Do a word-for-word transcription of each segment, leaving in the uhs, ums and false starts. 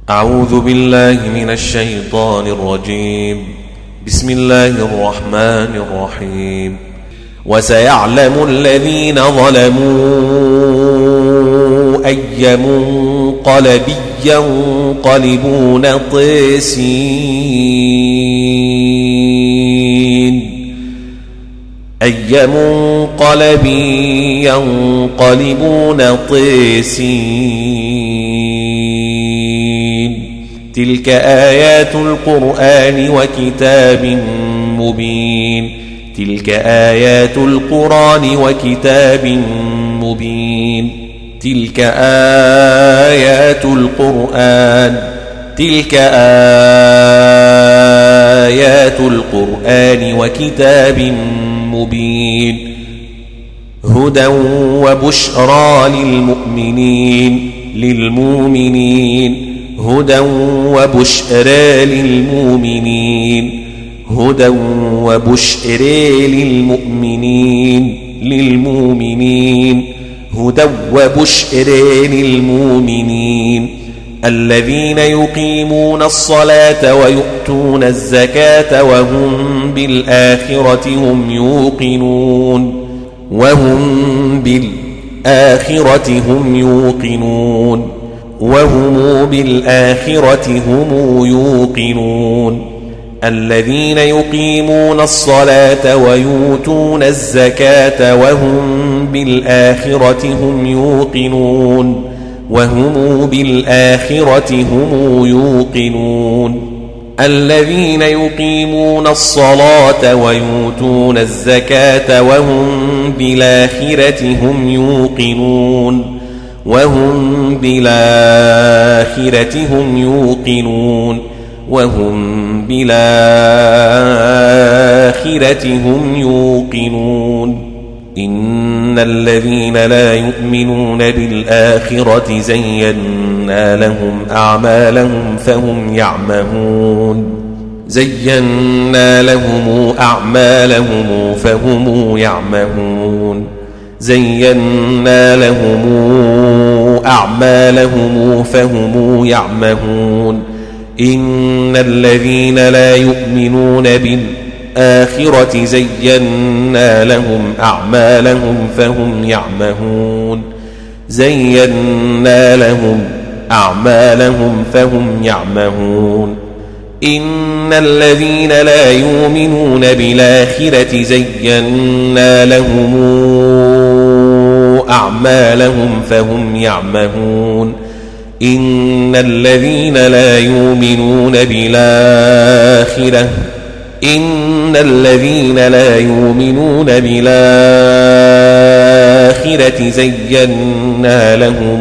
أعوذ بالله من الشيطان الرجيم. بسم الله الرحمن الرحيم. وسيعلم الذين ظلموا أي منقلب ينقلبون طاسين أي منقلب ينقلبون طاسين. تلك آيات القرآن وكتاب مبين. تلك آيات القرآن وكتاب مبين. تلك آيات القرآن تلك آيات القرآن وكتاب مبين. هدى وبشرى للمؤمنين للمؤمنين هدى وبشرى للمؤمنين هدى وبشرى للمؤمنين للمؤمنين هدى وبشرى للمؤمنين الذين يقيمون الصلاة ويؤتون الزكاة وهم بالآخرة هم يوقنون وهم بالآخرة هم يوقنون وهم بالآخرة هم يوقنون الذين يقيمون الصلاة ويؤتون الزكاة وهم بالآخرة هم يوقنون وهم بالآخرة هم يوقنون الذين يقيمون الصلاة ويؤتون الزكاة وهم بالآخرة هم يوقنون وهم بالآخرة هم يوقنون وهم بالآخرة هم يوقنون إن الذين لا يؤمنون بالآخرة زينا لهم أعمالهم فهم يعمهون زينا لهم أعمالهم فهم يعمهون زينا لهم أعمالهم فهم يعمهون إن الذين لا يؤمنون بالآخرة زينا لهم أعمالهم فهم يعمهون زينا لهم أعمالهم فهم يعمهون إن الذين لا يؤمنون بالآخرة زينا لهم أعمالهم فهم يعمهون إن الذين لا يؤمنون بالآخرة إن الذين لا يؤمنون بالآخرة زينا لهم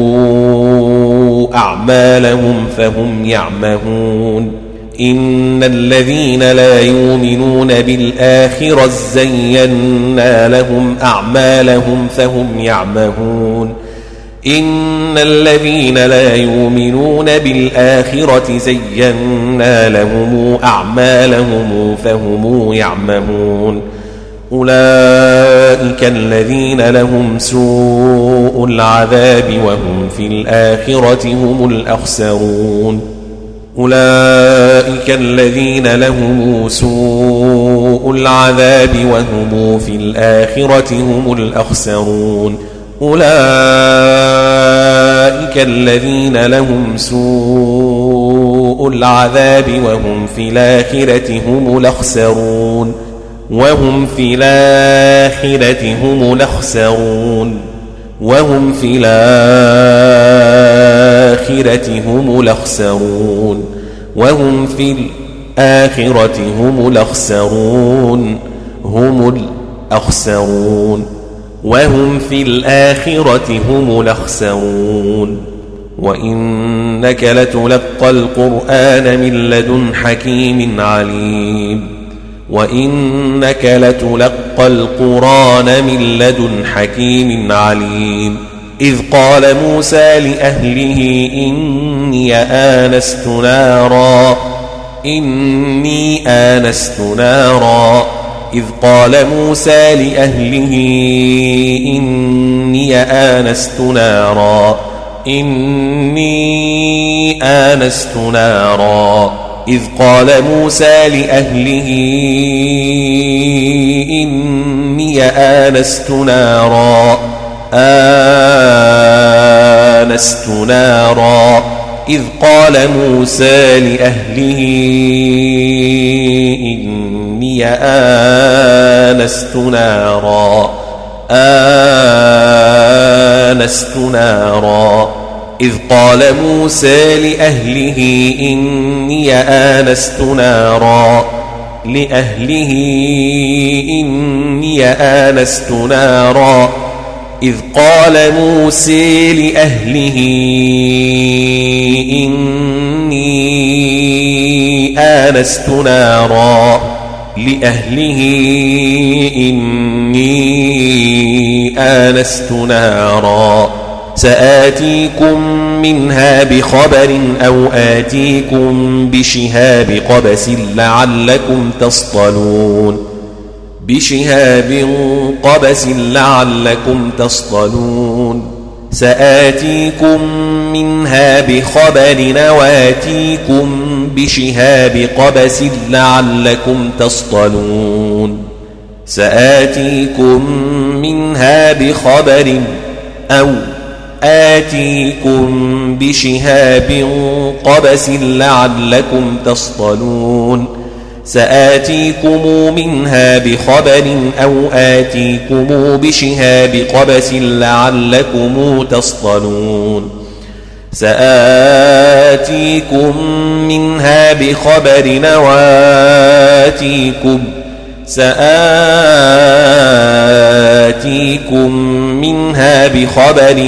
أعمالهم فهم يعمهون إن الذين لا يؤمنون بالآخرة زينا لهم أعمالهم فهم يعمهون إن الذين لا يؤمنون بالآخرة زينا لهم أعمالهم فهم يعمهون أولئك الذين لهم سوء العذاب وهم في الآخرة هم الأخسرون أولئك الذين لهم سوء العذاب وهم في الآخرة هم الأخسرون أولئك الذين لهم سوء العذاب وهم في الآخرة هم الأخسرون وهم في الآخرة هم الأخسرون وهم في الآخرة هم الأخسرون وهم في الآخرة هم الأخسرون هم الأخسرون وهم في الآخرة هم الأخسرون وإنك لتلقى القرآن من لدن حكيم عليم وإنك لتلقى القرآن من لدن حكيم عليم إذ قال موسى لأهله إني آنست نارا إني آنست نارا إذ قال موسى لأهله إني آنست نارا إني آنست نارا إذ قال موسى لأهله إني آنست نارا آنست نارا إذ قال موسى لأهله إني آنست نارا آنست نارا إذ قال موسى لأهله إني آنست نارا لأهله إني آنست نارا إذ قال موسى لأهله إني آنست نارا لأهله إني آنست نارا سآتيكم منها بخبر أو آتيكم بشهاب قبس لعلكم تصطلون بشهاب قبس لعلكم تصطلون سآتيكم منها بخبر وآتيكم بشهاب قبس لعلكم تصطلون سآتيكم منها بخبر أو آتيكم بشهاب قبس لعلكم تصطلون سآتيكم منها بخبر أو آتيكم بشهاب قبس لعلكم تصطلون سآتيكم منها بخبر وآتيكم سآتيكم منها بخبر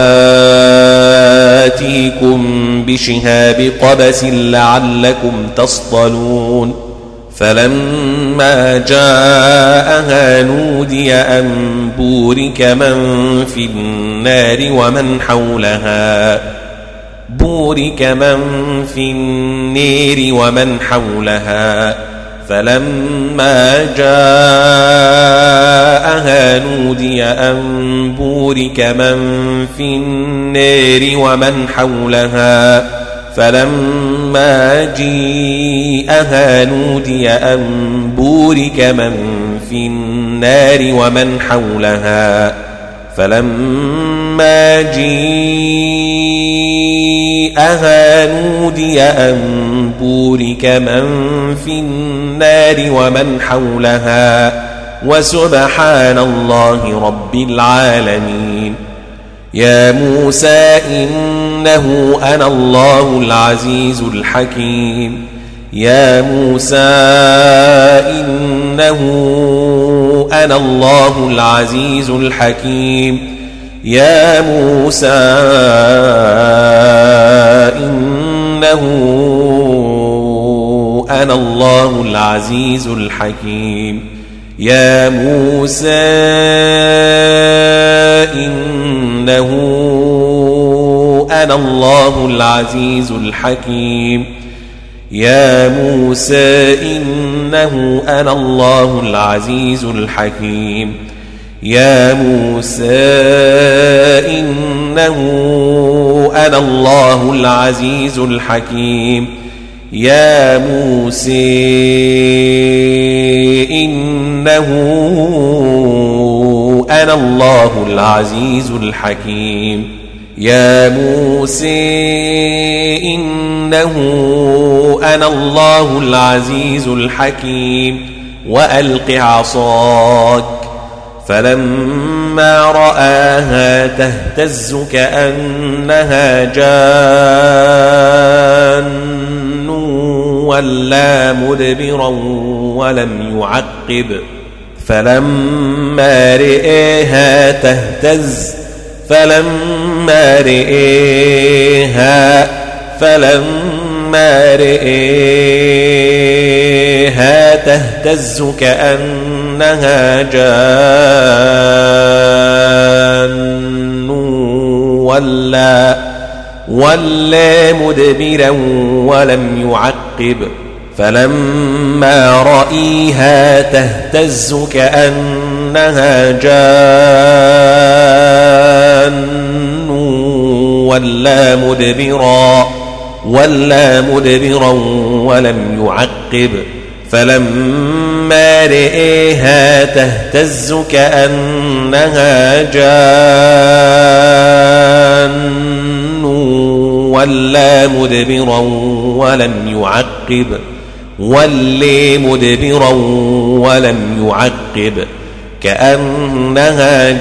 وآتيكم بشهاب قبس لعلكم تصطلون فلما جاءها نودي أن بورك من في النار ومن حولها بورك من في النار ومن حولها فلما جاءها نودي أن بورك من في النار ومن حولها فلما جيءها نودي أن بورك من في النار ومن حولها فلما جيءها نودي أن بورك من في النار ومن حولها وسبحان الله رب العالمين يا موسى إنه أنا الله العزيز الحكيم يا موسى إنه أنا الله العزيز الحكيم يا موسى إنه أنا الله العزيز الحكيم يا موسى إنه أنا الله العزيز الحكيم يا موسى إنه أنا الله العزيز الحكيم يا موسى إنه أنا الله العزيز الحكيم يا موسى إنه أنا الله العزيز الحكيم يا موسى إنه أنا الله العزيز الحكيم وألق عصاك فلما رآها تهتز كأنها جان ولا مدبرا ولم يعقب فلما رآها تهتز فلما رآها فلما رآها تهتز كأنها جان ولا ولا مدبرا ولم يعقب فلما رأيها تهتز كأنها جان ولا مدبرا ولا مدبرا ولم يعقب فلما رئيها تهتز كأنها جان ولا مدبرا ولم يعقب ولي مدبرا ولم يعقب كأنها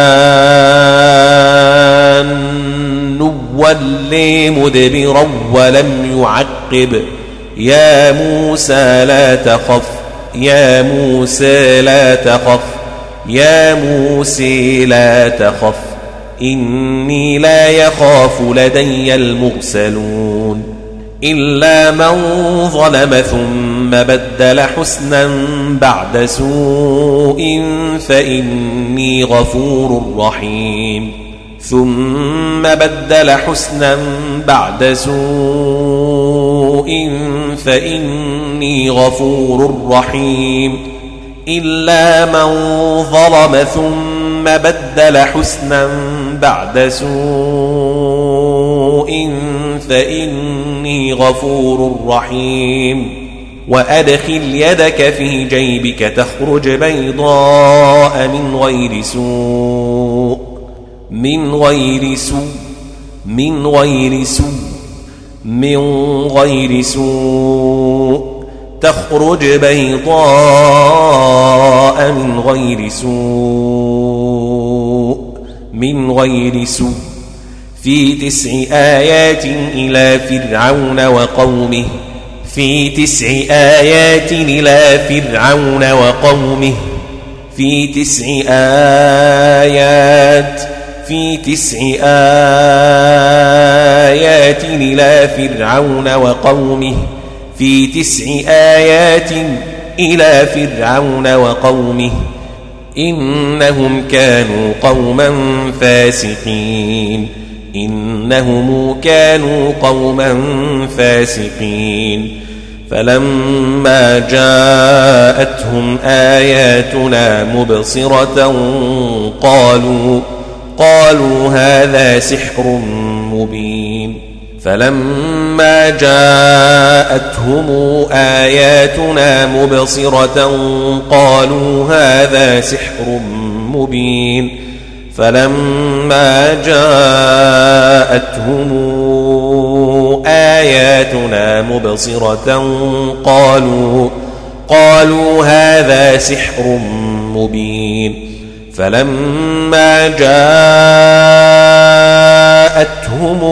جان ولي مدبرا ولم يعقب يا موسى لا تخف يا موسى لا تخف يا موسى لا تخف إني لا يخاف لدي المرسلون إلا من ظلم ثم بدل حسنا بعد سوء فإني غفور رحيم ثم بدل حسنا بعد سوء فإني غفور رحيم إلا من ظلم ثم بدل حسنا بعد سوء فإني غفور رحيم وأدخل يدك في جيبك تخرج بيضاء من غير سوء من غير سوء من غير سوء من غير سوء تخرج بيضاء من غير سوء من غير سوء في تسع آيات إلى فرعون وقومه في تسع آيات إلى فرعون وقومه في تسع آيات في تسع آيات إلى فرعون وقومه في تسع آيات إلى فرعون وقومه إنهم كانوا قوما فاسقين إنهم كانوا قوما فاسقين فلما جاءتهم آياتنا مبصرة قالوا قالوا هذا سحر مبين فلما جاءتهم آياتنا مبصرة قالوا هذا سحر مبين فلما جاءتهم آياتنا مبصرة قالوا قالوا هذا سحر مبين فلما جاءتهم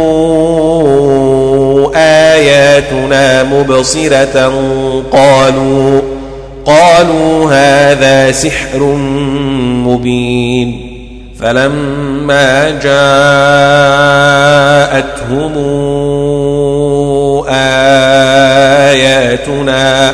آياتنا مبصرة قالوا قالوا هذا سحر مبين فلما جاءتهم آياتنا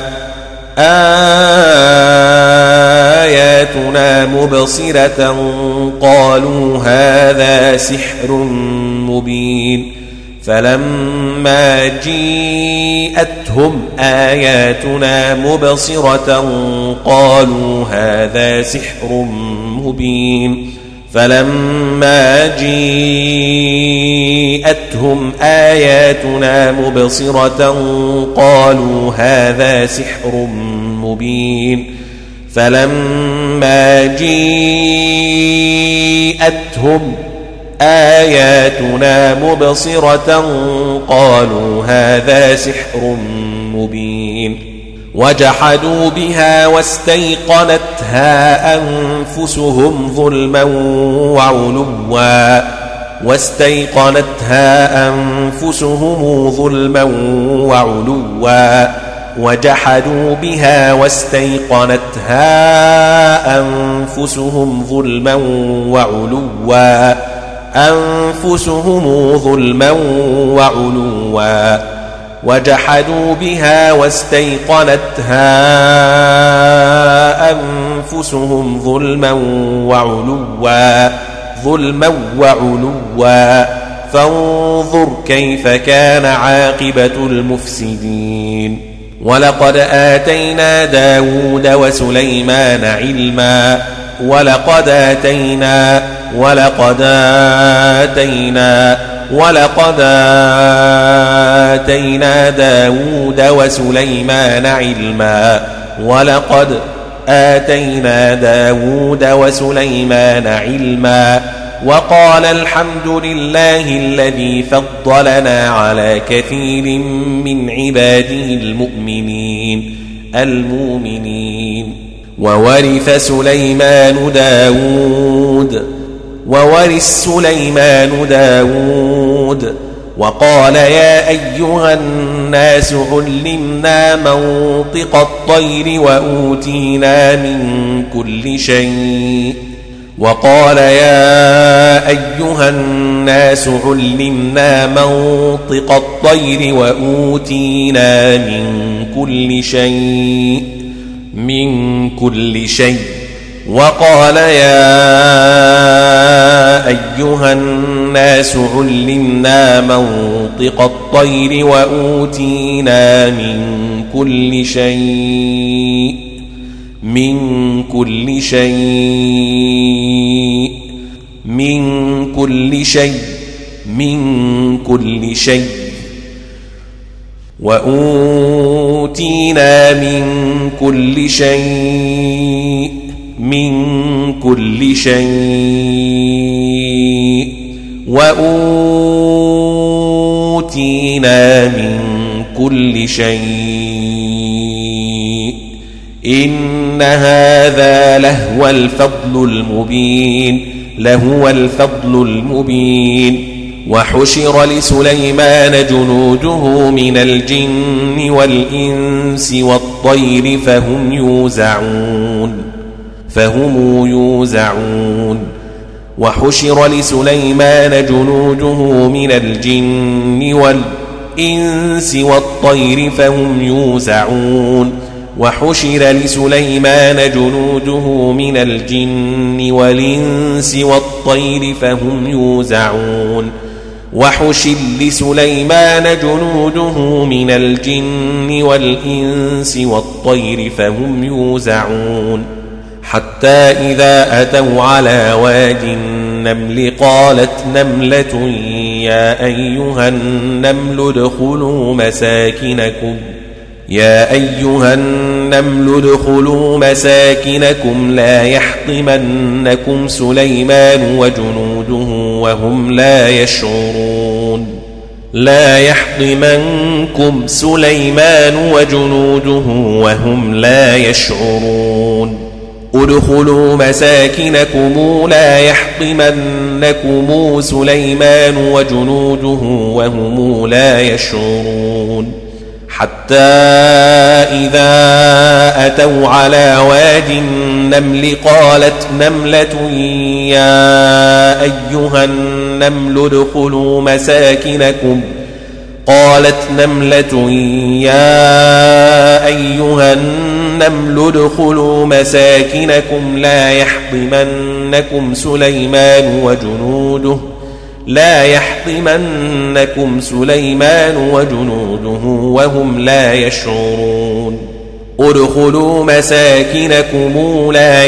آياتنا مبصرة قالوا هذا سحر مبين فلما جاءتهم آياتنا مبصرة قالوا هذا سحر مبين فلما جاءتهم آياتنا مبصرة قالوا هذا سحر مبين فلما جاءتهم آياتنا مبصرة قالوا هذا سحر مبين وجحدوا بها واستيقنتها أنفسهم ظلما وعلوا واستيقنتها أنفسهم ظلما وعلوا وجحدوا بها واستيقنتها أنفسهم ظلما وعلوا أنفسهم ظلما وعلوا وجحدوا بها واستيقنتها أنفسهم ظلما وعلوا ظلما وعلوا فانظر كيف كان عاقبة المفسدين ولقد آتينا داود وسليمان علما ولقد آتينا ولقد آتينا ولقد آتينا داود وسليمان علما ولقد آتينا داود وسليمان علما وقال الحمد لله الذي فضلنا على كثير من عباده المؤمنين المؤمنين وورث سليمان داود وورث سليمان داود وقال يا أيها الناس علمنا منطق الطير وأوتينا من كل شيء وقال يا أيها الناس علمنا منطق الطير وأوتينا من كل شيء من كل شيء وقال يا أيها الناس علمنا منطق الطير وأوتينا من كل شيء من كل شيء من كل شيء من كل شيء وأوتينا من كل شيء من كل شيء وأوتينا من كل شيء إن هذا لهو الفضل المبين لهو الفضل المبين وحشر لسليمان جنوده من الجن والإنس والطير فهم يوزعون فهم يوزعون وحشر لسليمان جنوده من الجن والإنس والطير فهم يوزعون وحشر لسليمان جنوده من الجن والإنس والطير فهم يوزعون وحشر لسليمان جنوده من الجن والإنس والطير فهم يوزعون حتى إذا أتوا على واد النمل قالت نملة يا أيها النمل ادخلوا مساكنكم يا أيها النمل ادخلوا مساكنكم لا يحطمنكم سليمان وجنوده وهم لا يشعرون لا يحطمنكم سليمان وجنوده وهم لا يشعرون ادخلوا مساكنكم لا يحطمنكم سليمان وجنوده وهم لا يشعرون حتى إذا أتوا على واد النمل قالت نملة يا أيها النمل ادخلوا مساكنكم قالت نملة يا أيها النمل ادخلوا مساكنكم لا يحطمنكم سليمان وجنوده لا يحطمنكم سليمان وجنوده وهم لا يشعرون ادخلوا مساكنكم لا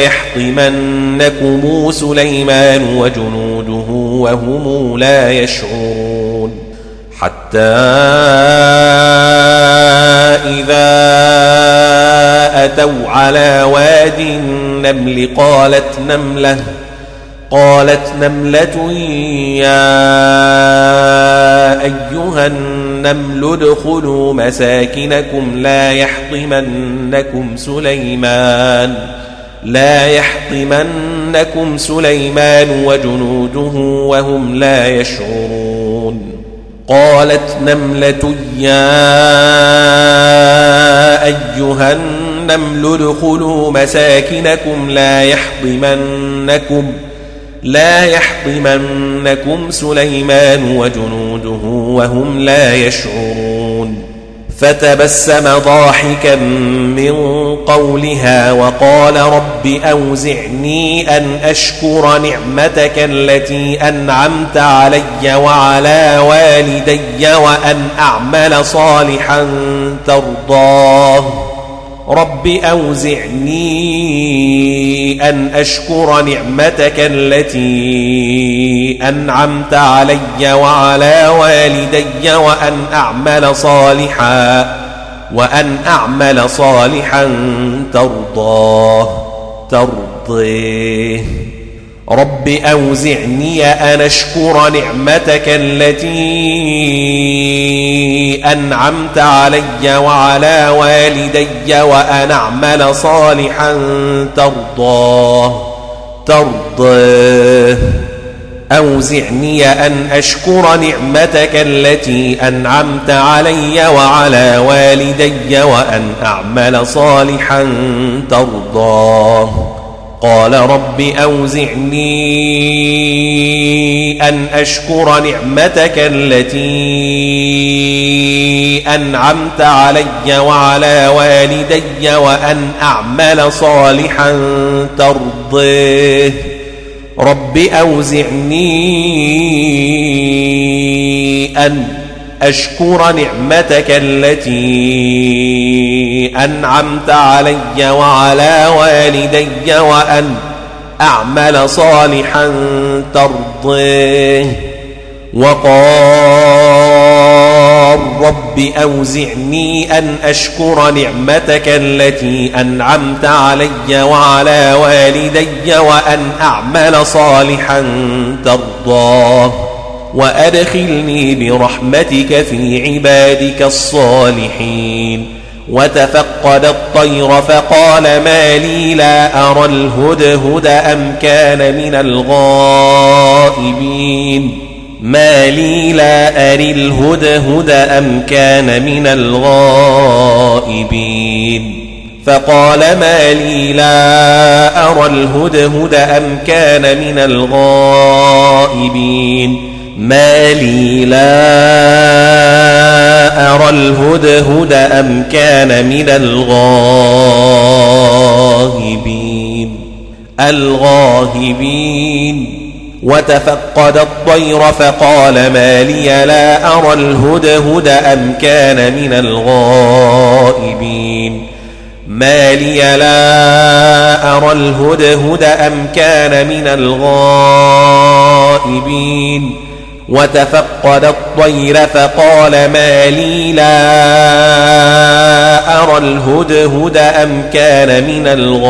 يحطمنكم سليمان وجنوده وهم لا يشعرون حتى إذا أتوا على واد النمل قالت نملة قالت نملة يا أيها النمل ادخلوا مساكنكم لا يحطمنكم سليمان لا يحطمنكم سليمان وجنوده وهم لا يشعرون قالت نملة يا أيها النمل ادخلوا مساكنكم لا يحطمنكم لا يحطمنكم سليمان وجنوده وهم لا يشعرون فتبسم ضاحكا من قولها وقال رب أوزعني أن أشكر نعمتك التي أنعمت علي وعلى والدي وأن أعمل صالحا ترضاه رب أوزعني أن أشكر نعمتك التي أنعمت علي وعلى والدي وأن أعمل صالحا وأن أعمل صالحا ترضاه ترضيه رب أوزعني أن أشكر نعمتك التي أنعمت علي وعلى والدي وأن أعمل صالحا ترضاه ترضاه أوزعني أن أشكر نعمتك التي أنعمت علي وعلى والدي وأن أعمل صالحا ترضاه قال رب أوزعني أن أشكر نعمتك التي أنعمت علي وعلى والدي وأن أعمل صالحا ترضيه رب أوزعني أن أشكر نعمتك التي أنعمت علي وعلى والدي وأن أعمل صالحا ترضيه وقال رب أوزعني أن أشكر نعمتك التي أنعمت علي وعلى والدي وأن أعمل صالحا ترضاه وأدخلني برحمتك في عبادك الصالحين وتفقد الطير فقال ما لي لا أرى الهدهد أم كان من الغائبين ما لي لا أري الهدهد أم كان من الغائبين فقال ما لي لا أرى الهدهد أم كان من الغائبين ما لي لا أرى الهدهد أم كان من الغائبين الغائبين وتفقد الطير فقال ما لي لا أرى الهدهد أم كان من الغائبين ما لي لا أرى الهدهد أم كان من الغائبين وتفقد الطير فقال ما لي لا أرى الهدهد أم كان من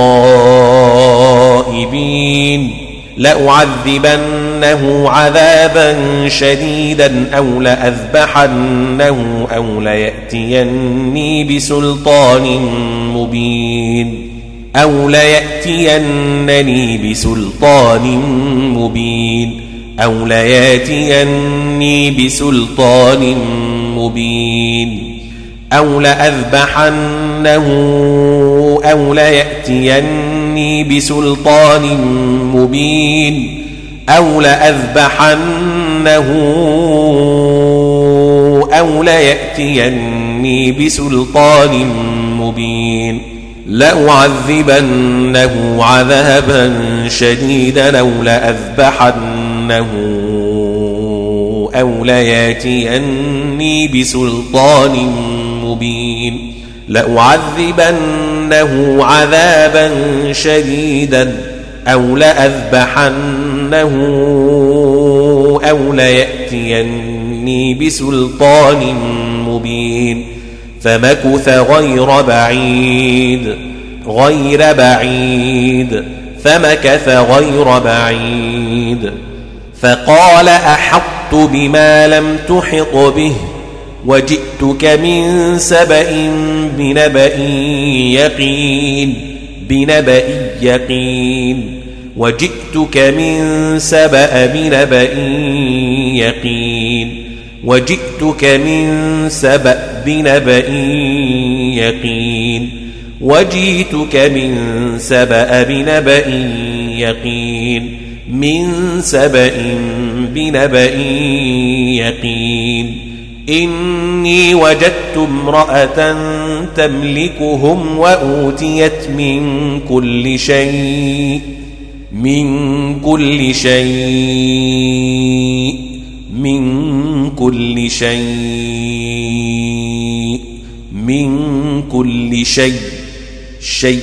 الغائبين لأعذبنه عذابا شديدا أو لأذبحنه أو ليأتيني بسلطان مبين أو ليأتينني بسلطان مبين أو ليأتيني بسلطان مبين أو لأذبحنه أو ليأتيني بسلطان مبين أو لأذبحنه أو ليأتيني بسلطان مبين لأعذبنه عذابا شديدا أو لأذبحنه أو ليأتيني بسلطان مبين لأعذبنه عذابا شديدا أو لأذبحنه أو ليأتيني بسلطان مبين فمكث غير بعيد غير بعيد فمكث غير بعيد فقال أحطت بما لم تحط به وجئتك من سبأ بنبأ يقين بنبأ يقين وجئتك من سبأ بنبأ يقين وجئتك من سبأ بنبأ يقين وجئتك من سبأ بنبأ يقين من سبأ بنبأ يقين إني وجدت امرأة تملكهم وأوتيت من كل شيء من كل شيء من كل شيء من كل شيء شيء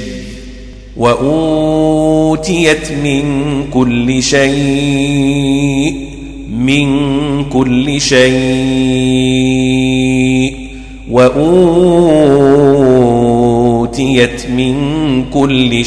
وأوتيت من كل شيء من كل شيء وأوتيت من كل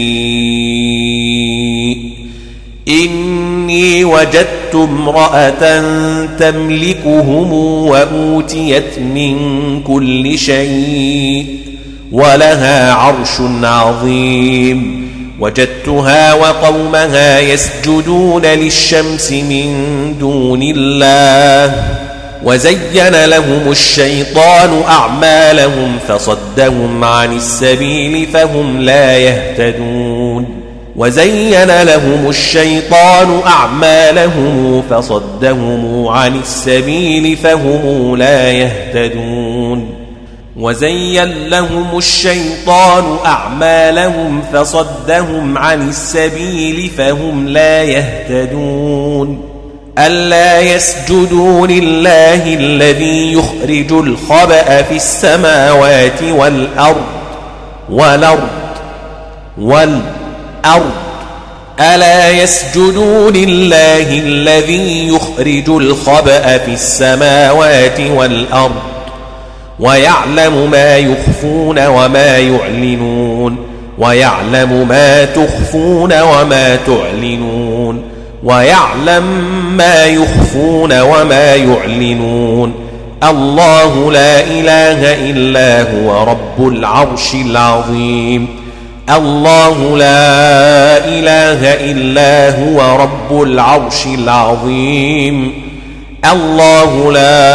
شيء إني وجدت امرأة تملكهم وأوتيت من كل شيء ولها عرش عظيم وجدتها وقومها يسجدون للشمس من دون الله وزين لهم الشيطان أعمالهم فصدهم عن السبيل فهم لا يهتدون وزين لهم الشيطان أعمالهم فصدهم عن السبيل فهم لا يهتدون وزين لهم الشيطان أعمالهم فصدهم عن السبيل فهم لا يهتدون ألا يسجدوا لله الذي يخرج الخبأ في السماوات والأرض والأرض والأرض ألا يسجدوا لله الذي يخرج الخبأ في السماوات والأرض ويعلم ما يخفون وما يعلنون ويعلم ما تخفون وما تعلنون ويعلم ما يخفون وما يعلنون الله لا إله إلا هو رب العرش العظيم الله لا إله إلا هو رب العرش العظيم الله لا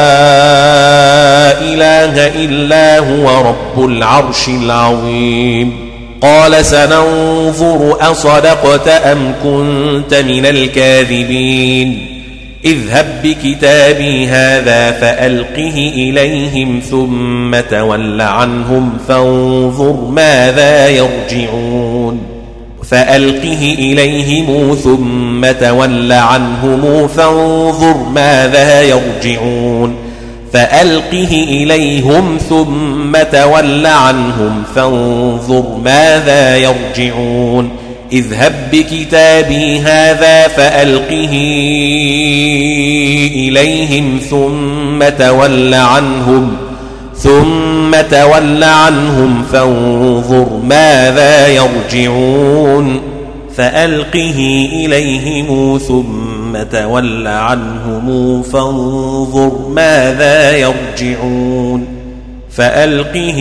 إله إلا هو رب العرش العظيم قال سننظر أصدقت أم كنت من الكاذبين اذهب بكتابي هذا فألقه إليهم ثم تول عنهم فانظر ماذا يرجعون فألقه إليهم ثم تول عنهم فانظر ماذا يرجعون فألقه إليهم ثم تول عنهم فانظر ماذا يرجعون اذهب بكتابي هذا فألقه إليهم ثم تول عنهم ثم تول عنهم فانظر ماذا يرجعون فألقه إليهم ثم تول عنهم فانظر ماذا يرجعون فألقه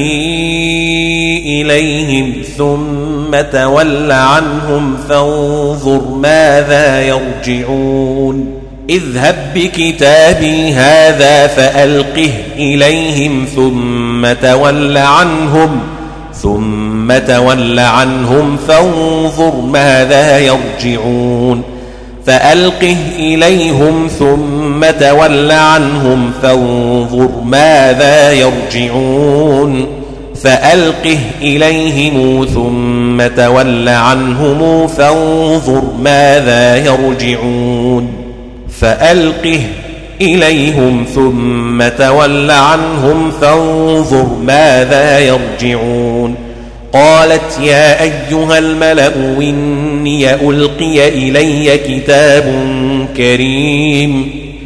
إليهم ثم تول عنهم فانظر ماذا يرجعون اذهب بكتابي هذا فألقه إليهم ثم تول عنهم ثم تول عنهم فانظر ماذا يرجعون فألقه إليهم ثم تول عنهم فانظر ماذا يرجعون فألقه إليهم ثم تول عنهم فانظر ماذا يرجعون فألقه إليهم ثم تول عنهم فانظر ماذا يرجعون قالت يا أيها الملأ إني ألقي إلي كتاب كريم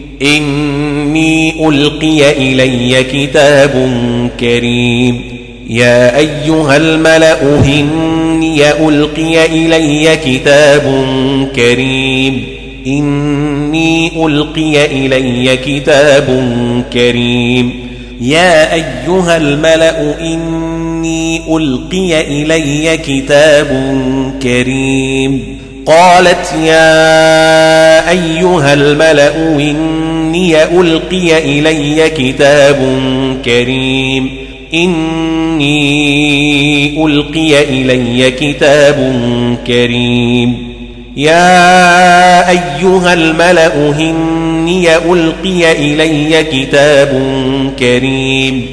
إني ألقي إلي كتاب كريم يا أيها الملأ إني ألقي إلي كتاب كريم إني ألقي إلي كتاب كريم يا أيها الملأ إني ألقي إلي كتاب كريم قالت يا أيها الملأ إني ألقي إلي كتاب كريم إني ألقي إلي كتاب كريم يا أيها الملأ إني ألقي إلي كتاب كريم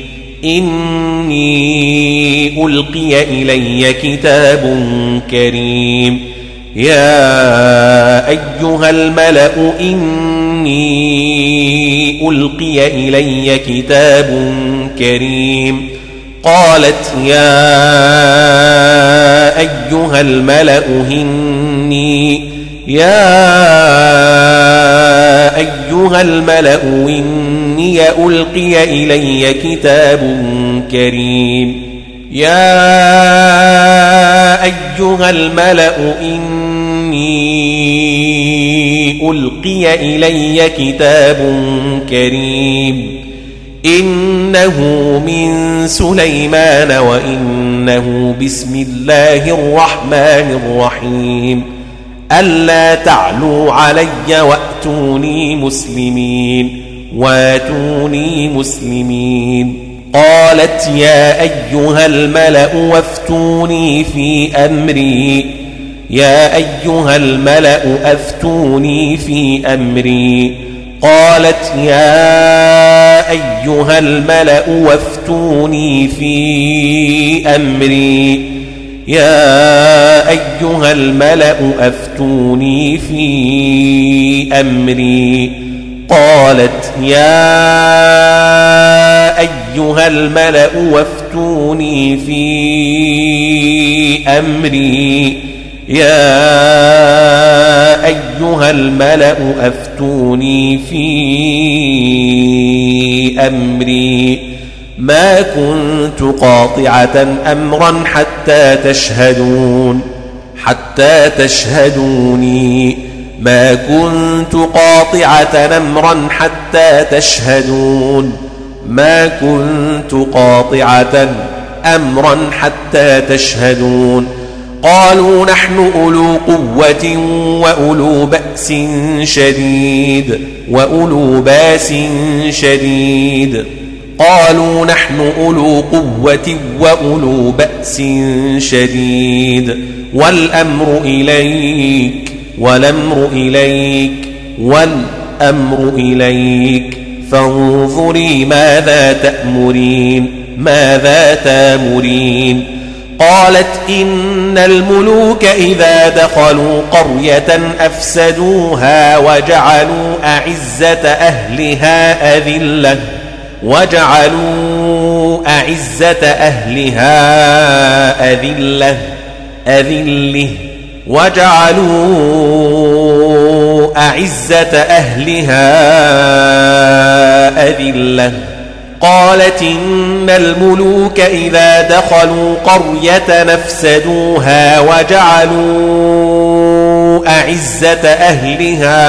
إني ألقي إلي كتاب كريم يا أيها الملأ إني ألقي إلي كتاب كريم قالت يا أيها الملأ إني يا أيها الملأ إني ألقي إلي كتاب كريم يا أيها الملأ إني ألقي إلي كتاب كريم إنه من سليمان وإنه بسم الله الرحمن الرحيم ألا تعلوا علي وأتوني مسلمين واتوني مسلمين قالت يا أيها الملأ وافتوني في أمري يا أيها الملأ أفتوني في أمري قالت يا أيها الملأ وافتوني في أمري يا أيها الملأ أفتوني في أمري قالت يا أيها الملأ وافتوني في أمري يا أيها الملأ أفتوني في أمري ما كنت قاطعة أمرا حتى تشهدون حتى تشهدوني ما كنت قاطعة أمرا حتى تشهدون ما كنت قاطعة أمرا حتى تشهدون قالوا نحن أولو قوة وأولو بأس شديد وأولو بأس شديد قالوا نحن أولو قوة وأولو بأس شديد والأمر إليك والأمر إليك والأمر إليك فانظري ماذا تأمرين ماذا تأمرين قالت إن الملوك إذا دخلوا قرية أفسدوها وجعلوا أعزة أهلها أذلة وجعلوا أعزة أهلها أذلة أذلة وجعلوا أعزة أهلها أذلة قالت إن الملوك إذا دخلوا قرية أفسدوها وجعلوا أعزة أهلها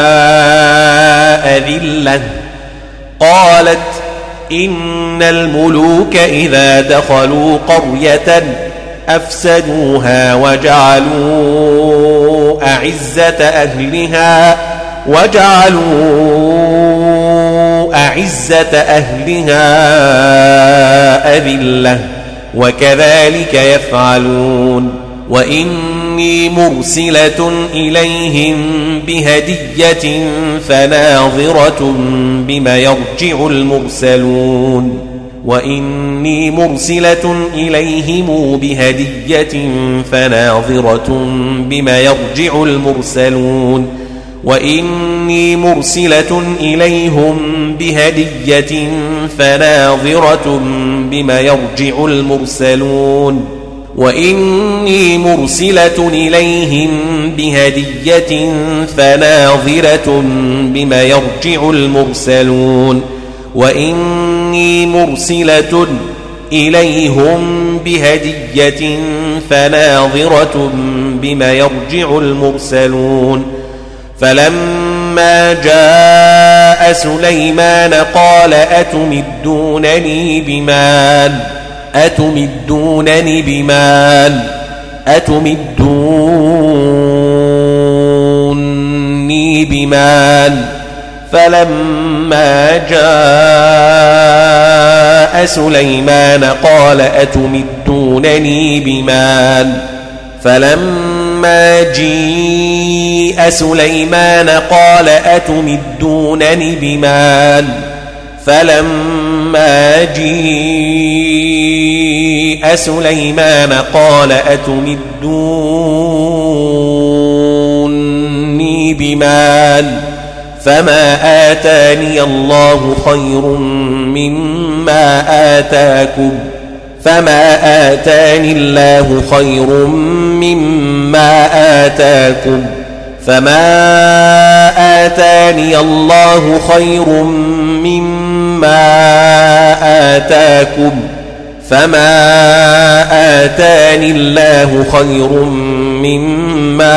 أذلة قالت إن الملوك إذا دخلوا قرية أفسدوها وجعلوا أعزة أهلها وجعلوا أعزة أهلها أذلة وكذلك يفعلون وإني مرسلة إليهم بهدية فناظرة بما يرجع المرسلون وإني مرسلة إليهم بهدية فناظرة بما يرجع المرسلون وإني مرسلة إليهم بهدية فناظرة بما يرجع المرسلون وإني مرسلة إليهم بهدية فناظرة بما يرجع المرسلون وإني مرسلة إليهم بهدية فناظرة بما يرجع المرسلون فلما جاء سليمان قال أتمدونني بمال أتمدونني بمال أتمدونني بمال فلما جاء سليمان قال أتمدونني بمال فلما جيء سليمان قال أتمدونني بمال فلما جيء سليمان قال أتمدوني بمال فما آتاني الله خير مما آتاكم فما آتاني الله خير مما آتاكم فما آتاني الله خير مما آتاكم فما آتاني الله خير مما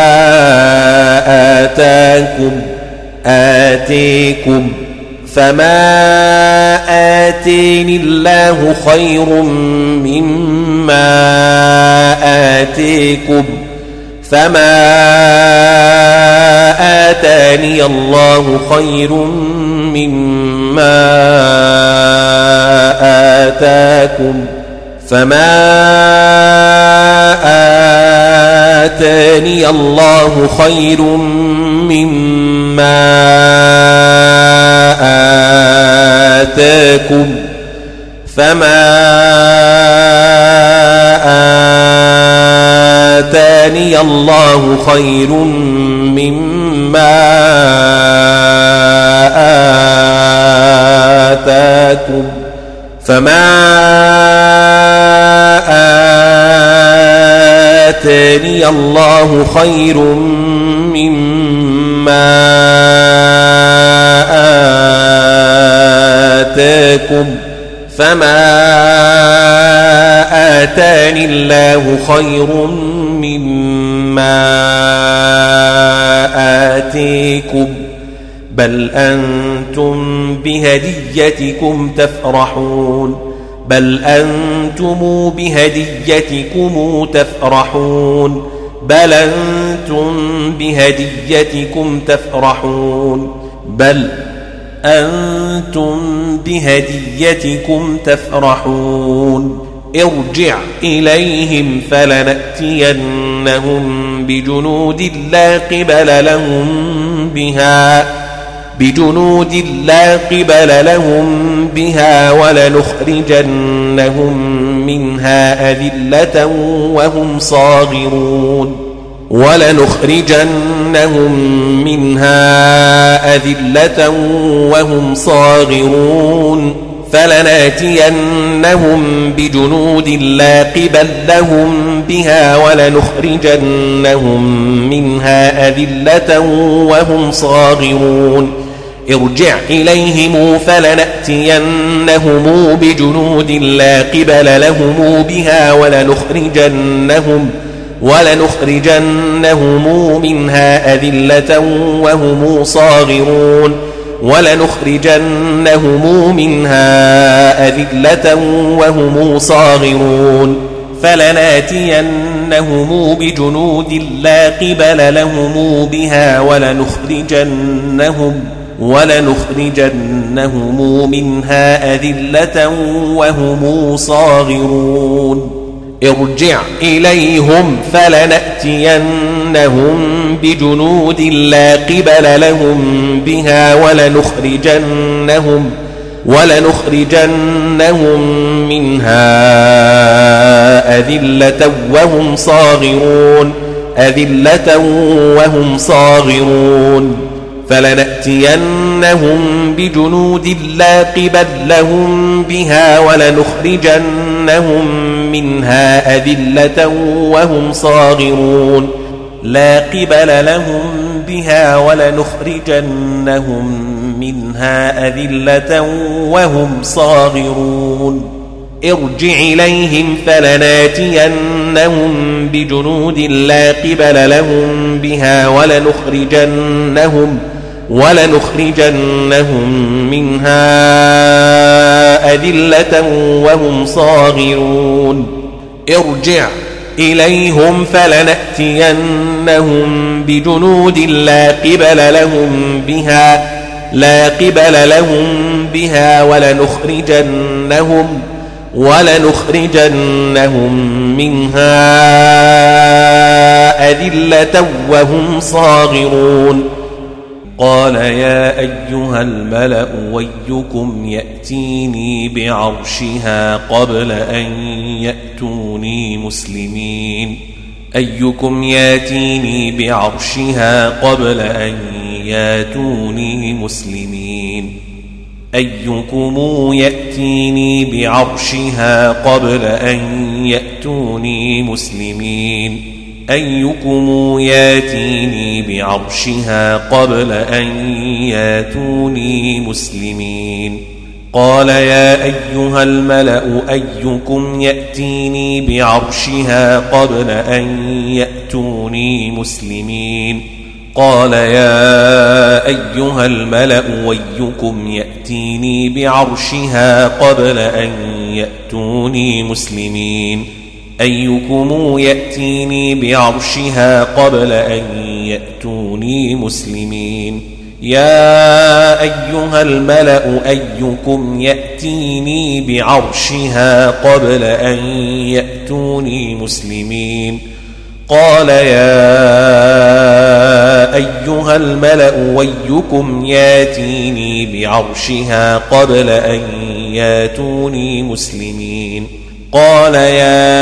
آتاكم آتيكم فما آتاني الله خير مما آتيكم فما آتاني الله خير مما آتاكم فما آتاني الله خير مما آتاكم فما آتاني الله خير مما آتاكم فما آتاني الله خير مما آتاكم فما آتاني الله خير مما آتيكم بل أنتم بهديتكم تفرحون بل أنتم بهديتكم تفرحون بل أنتم بهديتكم تفرحون بل أنتم بهديتكم تفرحون ارجع إليهم فلنأتينهم بجنود لا قبل لهم بها بجنود لا قبل لهم بها ولنخرجنهم منها أذلة وهم صاغرون ولنخرجنهم منها أذلة وهم صاغرون فلناتينهم بجنود لا قبل لهم بها ولنخرجنهم منها أذلة وهم صاغرون ارجع إليهم فلنأتينهم بجنود لا قبل لهم بها ولنخرجنهم ولنخرجنهم منها أذلة وهم صاغرون ولنخرجنهم منها أذلة وهم صاغرون فلناتينهم بجنود لا قبل لهم بها ولنخرجنهم ولنخرجنهم منها أذلة وهم صاغرون ارجع إليهم فلنأتينهم بجنود لا قبل لهم بها ولنخرجنهم ولنخرجنهم منها أذلة وهم صاغرون أذلة وهم صاغرون فلنأتينهم بجنود لا قبل لهم بها ولنخرجنهم منها أذلة وهم صاغرون لا قبل لهم بها ولنخرجنهم منها أذلة وهم صاغرون ارجع إليهم فلناتينهم بجنود لا قبل لهم بها ولنخرجنهم ولنخرجنهم منها أذلة وهم صاغرون ارجع إليهم فلنأتينهم بجنود لا قبل لهم بها لا قبل لهم بها ولنخرجنهم ولنخرجنهم منها أذلة وهم صاغرون قال يا أيها الملأ أيكم يأتيني بعرشها قبل أن يأتوني مسلمين أيكم يأتيني بعرشها قبل أن يأتوني مسلمين أيكم يأتيني بعرشها قبل أن يأتوني مسلمين أيكم يأتيني بعرشها قبل أن يأتوني مسلمين قال يا أيها الملأ أيكم يأتيني بعرشها قبل أن يأتوني مسلمين قال يا أيها الملأ أيكم يأتيني بعرشها قبل أن يأتوني مسلمين أيكم يأتيني بعرشها قبل أن يأتوني مسلمين يا أيها الملأ أيكم يأتيني بعرشها قبل أن يأتوني مسلمين قال يا أيها الملأ أيكم يأتيني بعرشها قبل أن يأتوني مسلمين قال يا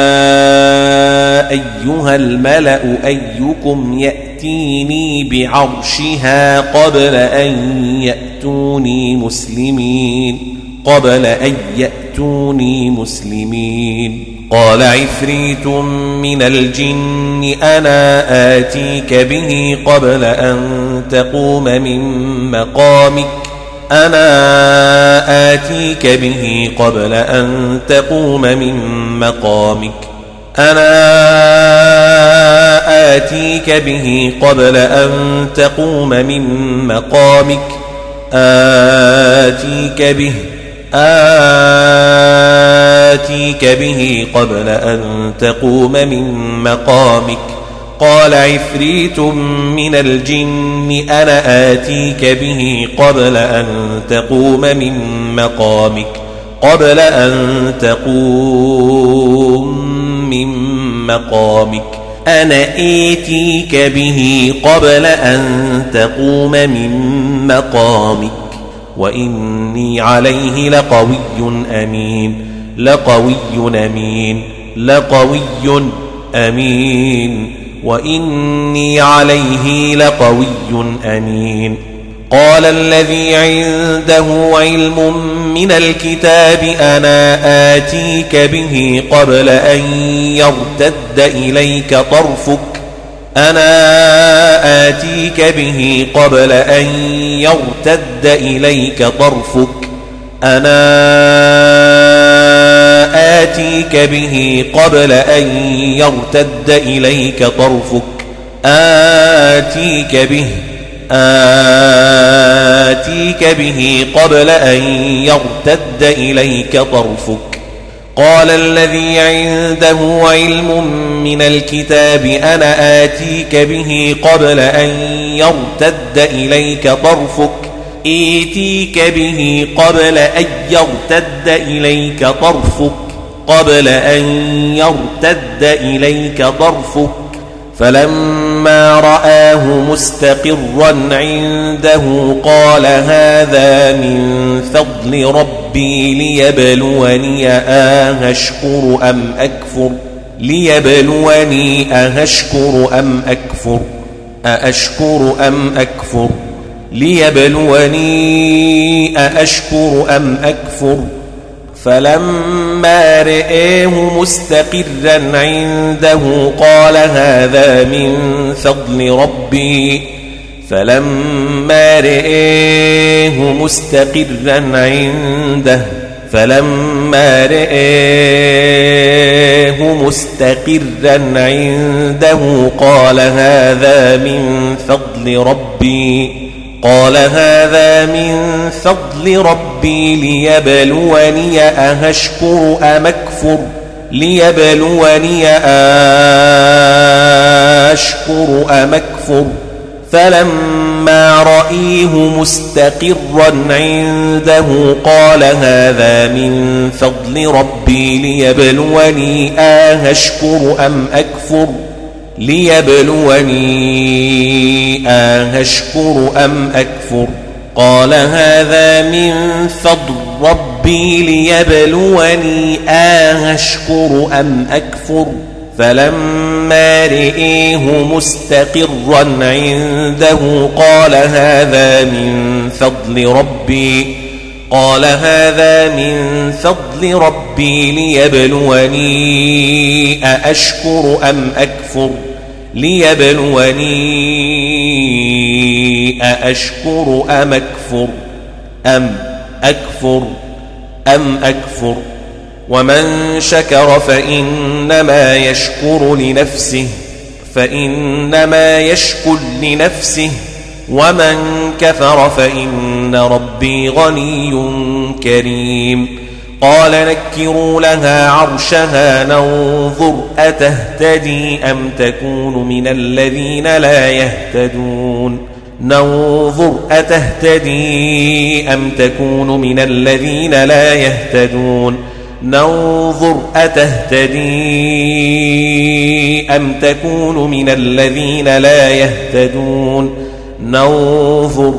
أيها الملأ أيكم يأتيني بعرشها قبل أن يأتوني مسلمين قبل أن يأتوني مسلمين قال عفريت من الجن أنا آتيك به قبل أن تقوم من مقامك أنا آتيك به قبل أن تقوم من مقامك أنا آتيك به قبل أن تقوم من مقامك آتيك به آتيك به قبل أن تقوم من مقامك قال عفريت من الجن أنا آتيك به قبل أن تقوم من مقامك قبل أن تقوم من مقامك أنا آتيك به قبل أن تقوم من مقامك وإني عليه لقوي أمين لقوي أمين لقوي أمين وإني عليه لقوي أمين قال الذي عنده علم من الكتاب أنا آتيك به قبل أن يرتد إليك طرفك أنا آتيك به قبل أن يرتد إليك طرفك أنا آتيك به قبل أن يرتد إليك طرفك آتيك به آتيك به قبل أن يرتد إليك طرفك قال الذي عنده علم من الكتاب أنا آتيك به قبل أن يرتد إليك طرفك آتيك به قبل أن يرتد إليك طرفك قبل أن يرتد إليك طرفك فلما رآه مستقرا عنده قال هذا من فضل ربي ليبلوني أهشكر أم أكفر ليبلوني أهشكر أم أكفر أأشكر أم أكفر ليبلوني أأشكر أم أكفر فلما رآه مستقرا عنده قال هذا من فضل ربي فلما رآه مستقرا عنده فلما رآه مستقرا عنده قال هذا من فضل ربي قال هذا من فضل ربي ليبلوني أهشكر أم أكفر ليبلوني أشكر أم أكفر فلما رأيه مستقرا عنده قال هذا من فضل ربي ليبلوني أهشكر أم أكفر ليبلوني أهشكر أم أكفر قال هذا من فضل ربي ليبلوني أهشكر أم أكفر فلما رئيه مستقرا عنده قال هذا من فضل ربي قال هذا من فضل ربي ليبلوني أأشكر أم أكفر ليبلوني أأشكر أم أكفر أم أكفر أم أكفر ومن شكر فإنما يشكر لنفسه فإنما يشكر لنفسه ومن كفر فإن ربي غني كريم قال نكروا لها عرشها ننظر أتهتدي أم تكون من الذين لا يهتدون ننظر أتهتدي أم تكون من الذين لا يهتدون ننظر أتهتدي أم تكون من الذين لا يهتدون ننظر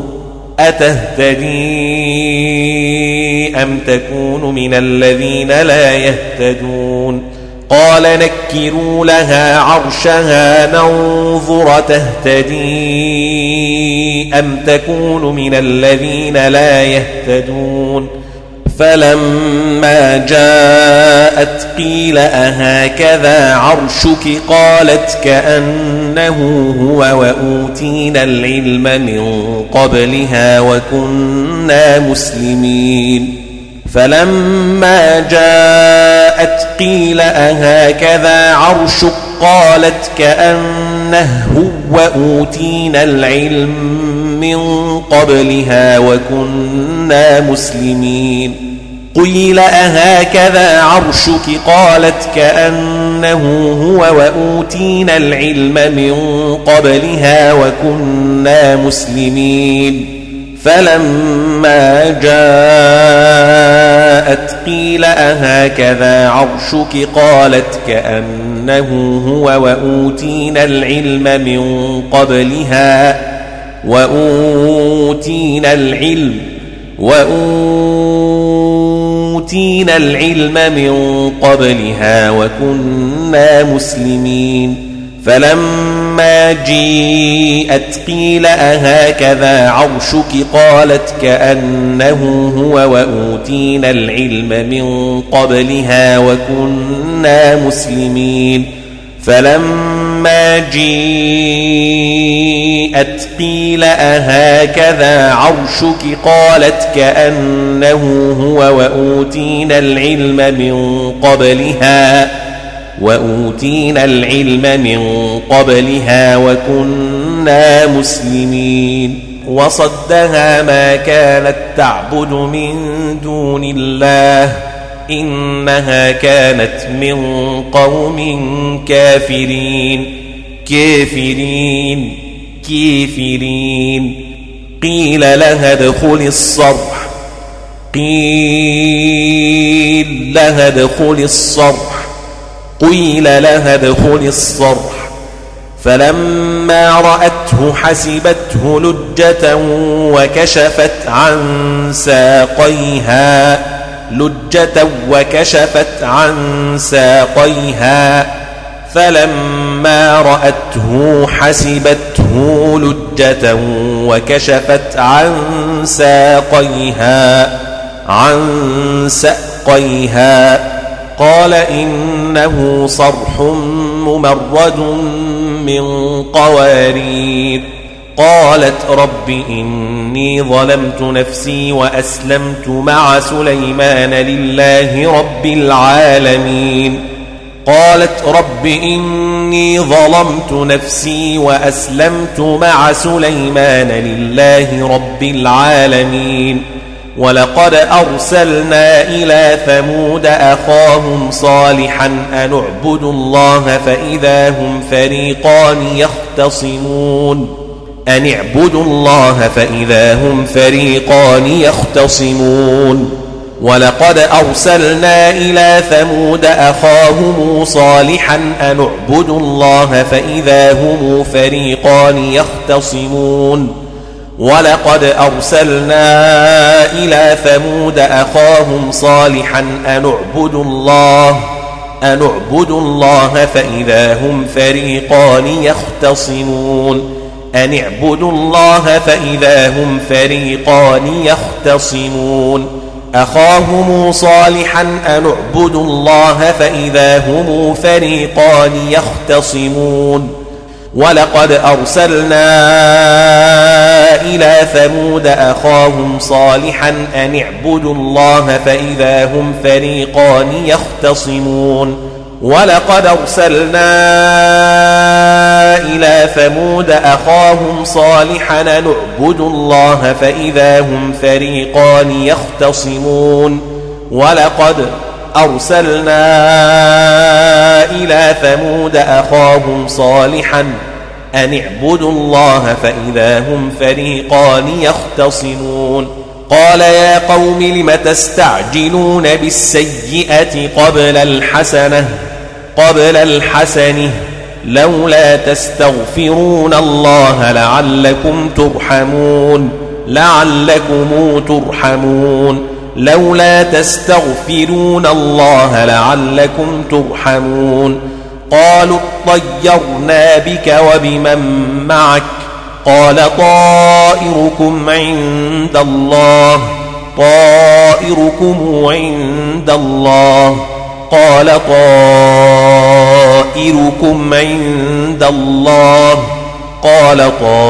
أتهتدي أم تكون من الذين لا يهتدون قال نكروا لها عرشها ننظر تهتدي أم تكون من الذين لا يهتدون فلما جاءت قيل أهكذا عرشك قالت كأنه هو وأوتينا العلم من قبلها وكنا مسلمين فلما جاءت قيل أهكذا عرشك قالت كأنه هو وأوتينا العلم من قبلها وكنا مسلمين قيل أهكذا عرشك قالت كأنه هو وأوتينا العلم من قبلها وكنا مسلمين فلما جاءت قيل أهكذا عرشك قالت كأنه هو وأوتينا العلم من قبلها وأوتينا العلم وأوتينا العلم من قبلها وكنا مسلمين فلما جيءت قيل أهكذا عرشك قالت كأنه هو وأوتينا العلم من قبلها وكنا مسلمين فلما جيءت قيل أهكذا عرشك قالت كأنه هو وأوتينا العلم من قبلها وأوتينا العلم من قبلها وكنا مسلمين وصدها ما كانت تعبد من دون الله إنها كانت من قوم كافرين كافرين كافرين قيل لها ادخل الصرح قيل لها ادخل الصرح قيل لها ادخل الصرح فلما رأته حسبته لجة وكشفت عن ساقيها لجة وكشفت عن ساقيها فلما رأته حسبته لجة وكشفت عن ساقيها عن ساقيها قال إنه صرح ممرد من قوارير قالت رب إني ظلمت نفسي وأسلمت مع سليمان لله رب العالمين قالت رب إني ظلمت نفسي وأسلمت مع سليمان لله رب العالمين ولقد أرسلنا إلى ثمود أخاهم صالحا أن اعبدوا الله فإذا هم فريقان يختصمون أن اعبدوا الله فإذا هم فريقان يختصمون ولقد أرسلنا إلى ثمود أخاهم صالحا أن اعبدوا الله فإذا هم فريقان يختصمون ولقد أرسلنا إلى ثمود أخاهم صالحا أن اعبدوا الله أن اعبدوا الله فإذا هم فريقان يختصمون أن اعبدوا الله فإذا هم فريقان يختصمون أخاهم صالحا أن اعبدوا الله فإذا هم فريقان يختصمون ولقد أرسلنا إلى ثمود أخاهم صالحا أن اعبدوا الله فإذا هم فريقان يختصمون ولقد أرسلنا إلى ثمود أخاهم صالحا أن اعبدوا الله فإذا هم فريقان يختصمون ولقد أرسلنا إلى ثمود أخاهم صالحا أن اعبدوا الله فإذا هم فريقان يختصمون قال يا قوم لم تستعجلون بالسيئة قبل الحسنة قبل الحسنة لولا تستغفرون الله لعلكم ترحمون لعلكم ترحمون لولا تستغفرون الله لعلكم ترحمون قالوا اطيرنا بك وبمن معك قال طائركم عند الله طائركم عند الله قال طائركم عند الله قال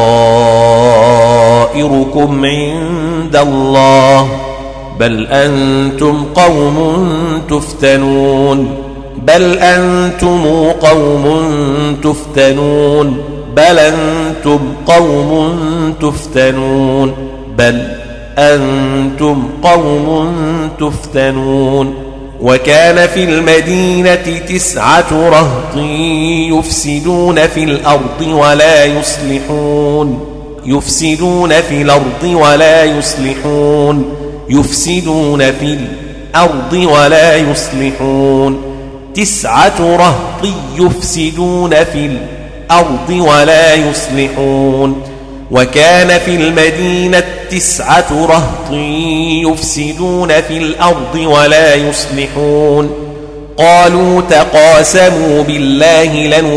طائركم عند الله بل أنتم قوم تفتنون بل أنتم قوم تفتنون بل أنتم قوم تفتنون بل أنتم قوم تفتنون وكان في المدينة تسعة رهط يفسدون في الأرض ولا يصلحون يفسدون في الأرض ولا يصلحون يفسدون في الأرض ولا يصلحون تسعة رهط يفسدون في الأرض ولا يصلحون وكان في المدينة تسعة رهط يفسدون في الأرض ولا يصلحون قالوا تقاسموا بالله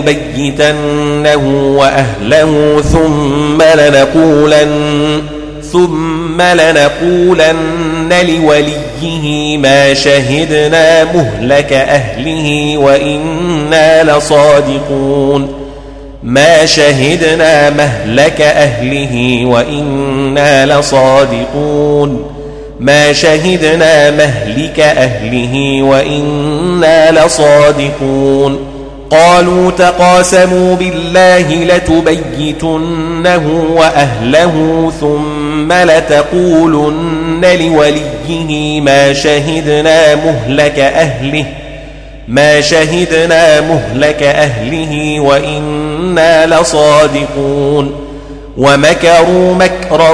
لنبيتنه وأهله ثم لنقولن ثم لنقولن لوليه ما شهدنا مهلك أهله وإنا لصادقون ما شهدنا مهلك أهله وإنا لصادقون ما شهدنا مهلك أهله وإنا لصادقون قالوا تقاسموا بالله لتبيتنه وأهله ثم لتقولن لوليه ما شهدنا مهلك أهله ما شهدنا مهلك أهله وإنا لصادقون ومكروا مكرا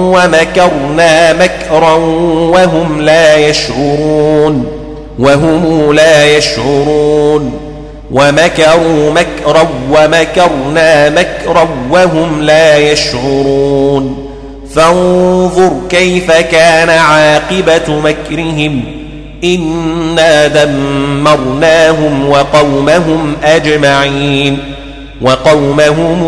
ومكرنا مكرا وهم لا يشعرون وهم لا يشعرون ومكروا مكرا ومكرنا مكرا وهم لا يشعرون فانظر كيف كان عاقبة مكرهم إنا دمرناهم وقومهم أجمعين وقومهم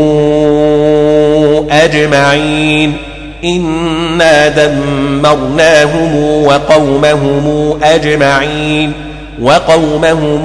أجمعين إنا دمرناهم وقومهم أجمعين وقومهم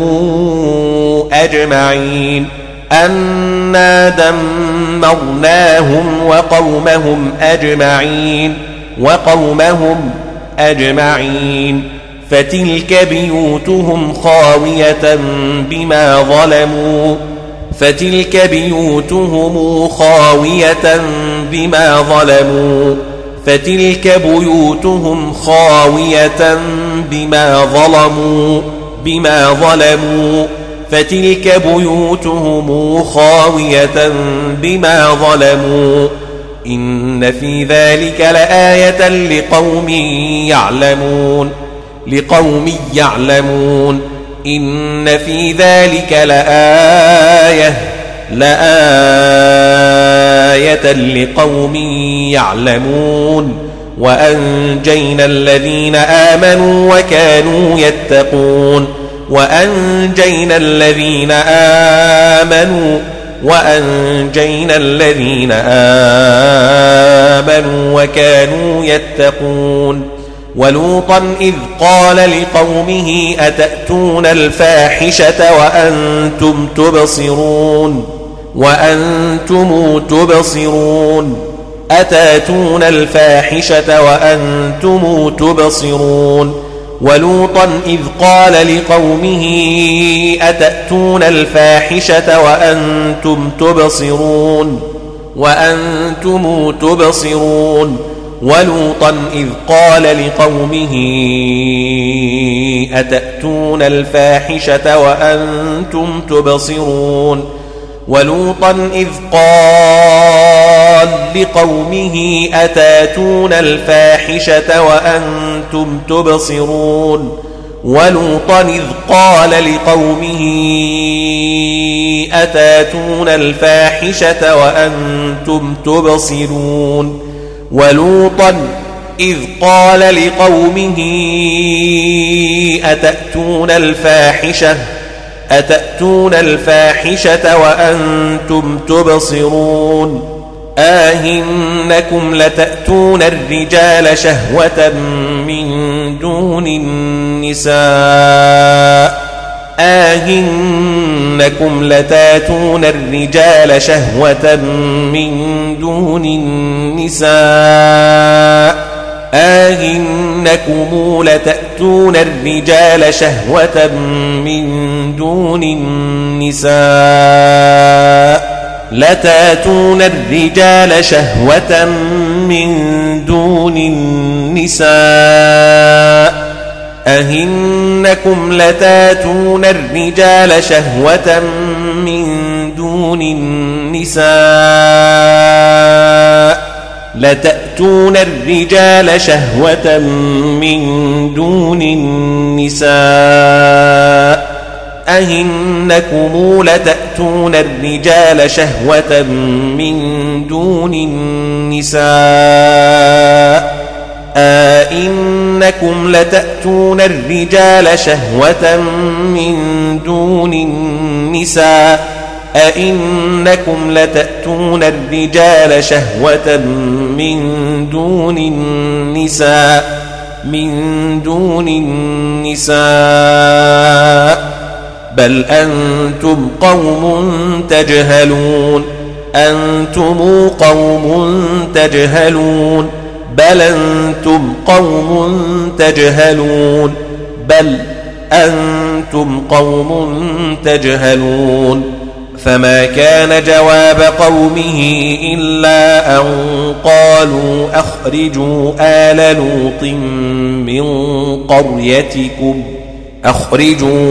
أجمعين أنا دمرناهم وقومهم أجمعين وقومهم أجمعين فتلك بيوتهم خاوية بما ظلموا فتلك بيوتهم خاوية بما ظلموا فتلك بيوتهم خاوية بما ظلموا بما ظلموا فتلك بيوتهم خاوية بما ظلموا إن في ذلك لآية لقوم يعلمون لقوم يعلمون إن في ذلك لآية لآية لقوم يعلمون وأنجينا الذين آمنوا وكانوا يتقون وأنجينا الذين آمنوا وأنجينا الذين آمنوا وكانوا يتقون ولوطا إذ قال لقومه أتأتون الفاحشة وأنتم تبصرون وأنتم تبصرون أتأتون الفاحشة وأنتم تبصرون ولوطا إذ قال لقومه أتأتون الفاحشة وأنتم تبصرون وأنتم تبصرون ولوطا إذ قال لقومه أتأتون الفاحشة وأنتم تبصرون ولوطا إذ قال لقومه أتأتون الفاحشة وأنتم تبصرون ولوطا إذ قال لقومه أتأتون الفاحشة وأنتم تبصرون ولوطا إذ قال لقومه أتأتون الفاحشة أتأتون الفاحشة وأنتم تبصرون آهنكم لتأتون الرجال شهوة من دون النساء آهنكم لتأتون الرجال شهوة من دون النساء آهنكم لتأتون الرجال شهوة من دون النساء لتأتون الرجال شهوة من دون النساء أهنكم لتأتون الرجال شهوة من دون النساء لتأتون الرجال شهوة من دون النساء أهنكم لتأتون الرجال شهوة من دون النساء أئنكم لتأتون الرجال شهوة من دون النساء أئنكم لتأتون الرجال شهوة من دون النساء من دون النساء بل أنتم قوم تجهلون أنتم قوم تجهلون بل أنتم قوم تجهلون بل أنتم قوم تجهلون فما كان جواب قومه إلا أن قالوا أخرجوا آل لوط من قريتكم أخرجوا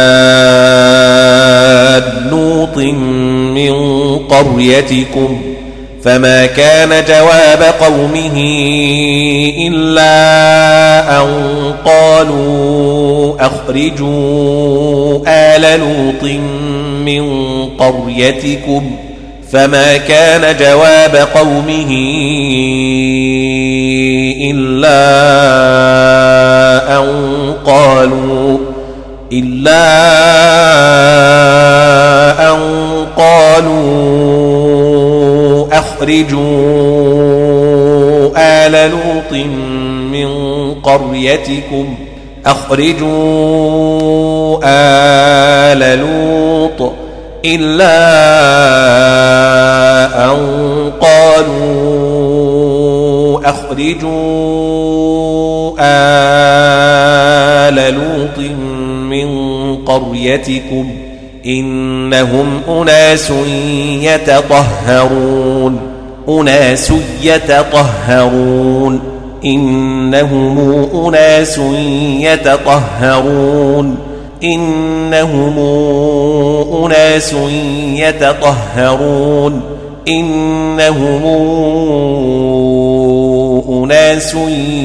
آل لوط من قريتكم فما كان جواب قومه إلا أن قالوا أخرجوا آل لوط من قريتكم فما كان جواب قومه إلا أن قالوا إلا أن قالوا أخرجوا آل لوط من قريتكم أخرجوا آل لوط إلا أن قالوا أخرجوا آل لوط من قريتكم إنهم أناس يتطهرون أناس يتطهرون إنهم أناس يتطهرون إنهم أناس يتطهرون إنهم أناس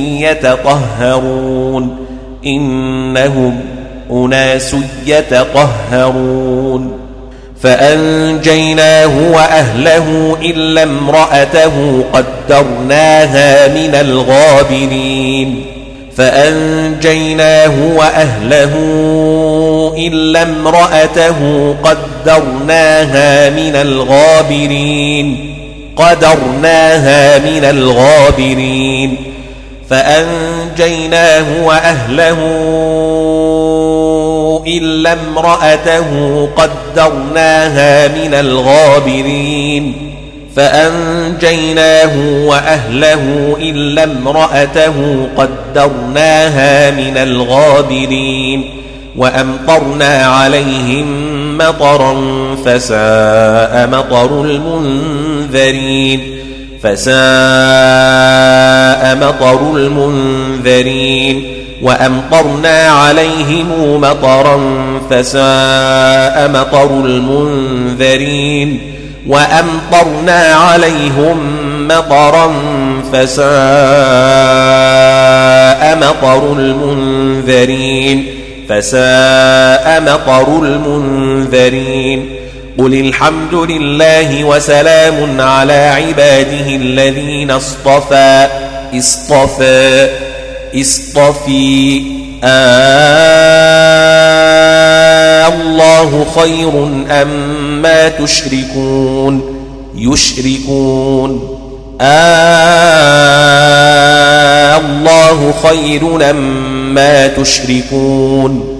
يتطهرون إنهم أناس يتطهرون فأنجيناه وأهله إلا امرأته قدرناها من الغابرين فأنجيناه وأهله إلا امرأته قدرناها من الغابرين قدرناها من الغابرين فأنجيناه وأهله إلا امرأته قدرناها من الغابرين فأنجيناه وأهله إلا امرأته قدرناها من الغابرين وأمطرنا عليهم مطرا فساء مطر المنذرين فساء مطر المنذرين وأمطرنا عليهم مطرا فساء مطر المنذرين وأمطرنا عليهم مطرا فساء مطر المنذرين فساء مطر المنذرين قل الحمد لله وسلام على عباده الذين اصطفى اصطفى اصطفي آه الله خير أما تشركون يشركون آه الله خير أما تشركون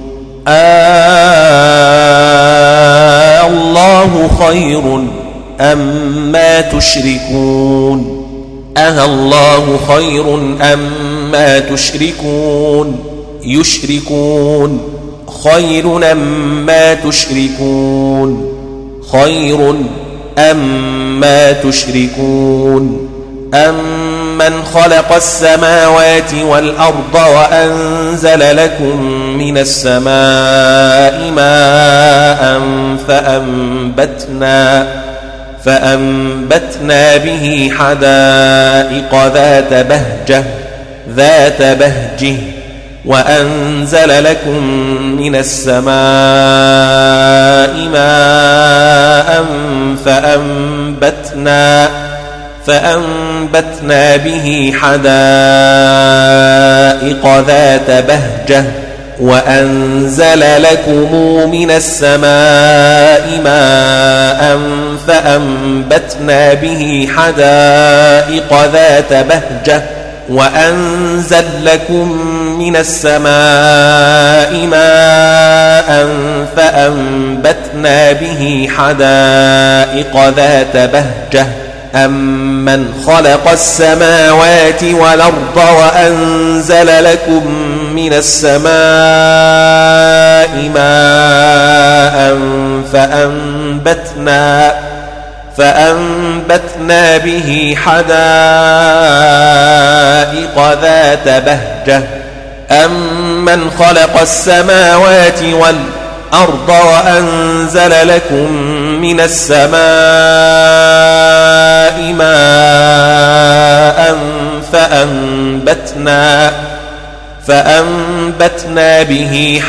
آه الله خير أما تشركون أه الله خير أما تشركون يشركون خير أما تشركون خير أما تشركون أمن خلق السماوات والأرض وأنزل لكم من السماء ماء فأنبتنا فأنبتنا به حدائق ذات بهجة ذات بهجه وأنزل لكم من السماء ماء فأنبتنا فأنبتنا به حدائق ذات بهجة وأنزل لكم من السماء ماء فأنبتنا به حدائق ذات بهجة وأنزل لكم من السماء ماء فأنبتنا به حدائق ذات بهجة أمن خلق السماوات والأرض وأنزل لكم من السماء ماء فأنبتنا فأنبتنا به حدائق ذات بهجة أمن خلق السماوات والأرض وأنزل لكم من السماء ماء فأنبتنا فأنبتنا به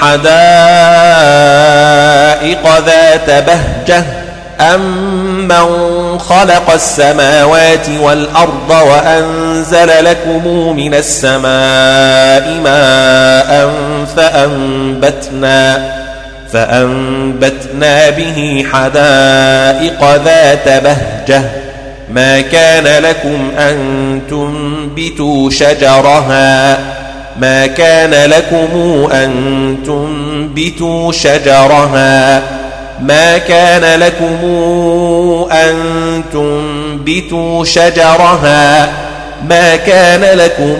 حدائق ذات بهجة أمن خلق السماوات والأرض وأنزل لكم من السماء ماء فأنبتنا فأنبتنا به حدائق ذات بهجة ما كان لكم أن تنبتوا شجرها ما كان لكم أن تنبتوا شجرها ما كان لكم أن تنبتوا شجرها ما كان لكم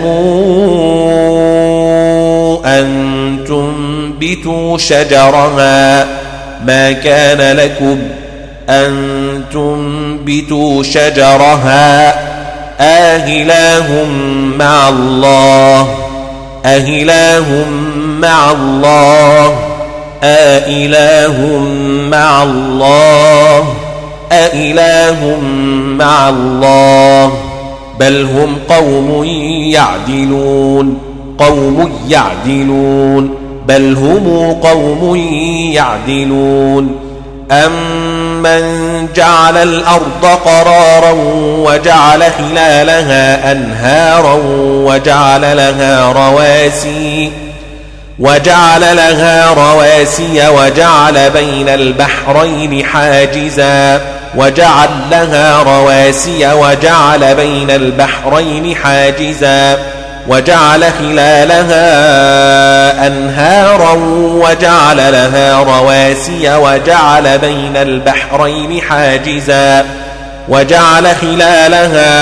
أن تنبتوا شجرها ما كان لكم أن تنبتوا شجرها آهِلَٰهٌ مع الله أهِلَٰهٌ مع الله أإله مع الله أإله مع الله بل هم قوم يعدلون قوم يعدلون بل هم قوم يعدلون أمن جعل الأرض قرارا وجعل خلالها أنهارا وجعل لها رواسي وجعل لها رواسي وجعل بين البحرين حاجزا وجعل لها رواسي وجعل بين البحرين حاجزا وجعل خلالها أنهارا وجعل لها رواسي وجعل بين البحرين حاجزا وجعل خلالها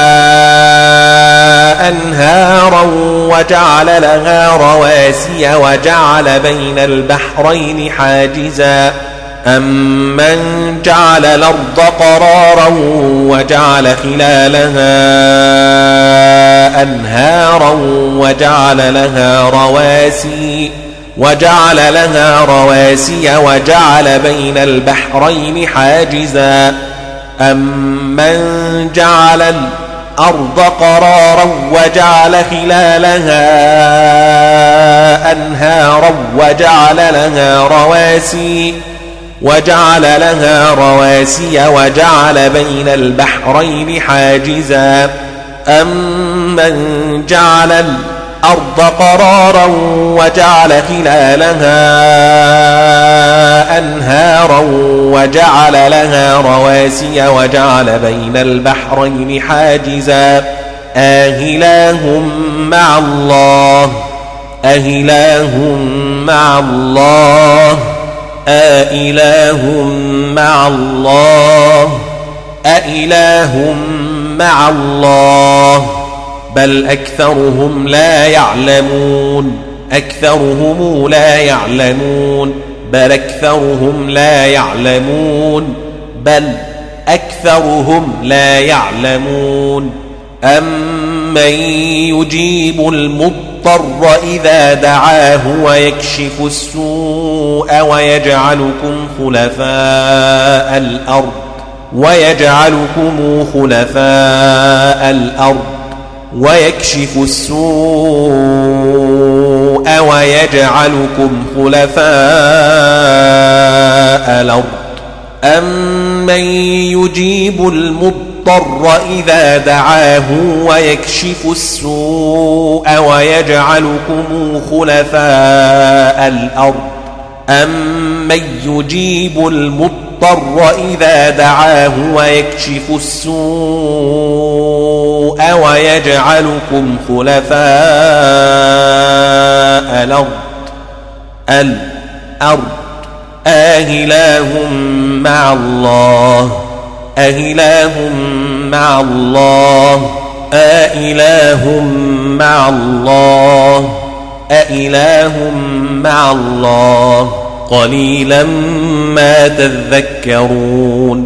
أنهارا وجعل لها رواسي وجعل بين البحرين حاجزا أمن جعل الأرض قرارا وجعل خلالها أنهارا وجعل لها رواسي وجعل لها رواسي وجعل بين البحرين حاجزا أمن جعل الأرض قرارا وجعل خلالها أنهارا وجعل لها رواسي وجعل لها رواسي وجعل بين البحرين حاجزا أمن جعل الأرض قرارا وجعل خلالها أنهارا وجعل لها رواسي وجعل بين البحرين حاجزا أإله مع الله أإله مع الله أإله مع الله أإله مع الله بل أكثرهم لا يعلمون أكثرهم لا يعلمون بل أكثرهم لا يعلمون بل أكثرهم لا يعلمون أمن يجيب المضطر إذا دعاه ويكشف السوء ويجعلكم خلفاء الأرض ويجعلكم خلفاء الأرض ويكشف السوء ويجعلكم خلفاء الأرض أمن يجيب المضطر إذا دعاه ويكشف السوء ويجعلكم خلفاء الأرض أمن يجيب المضطر إذا دعاه ويكشف السوء ويجعلكم خلفاء الأرض الأرض أإله مع الله أإله مع الله أإله مع الله أإله مع الله قليلا ما تذكرون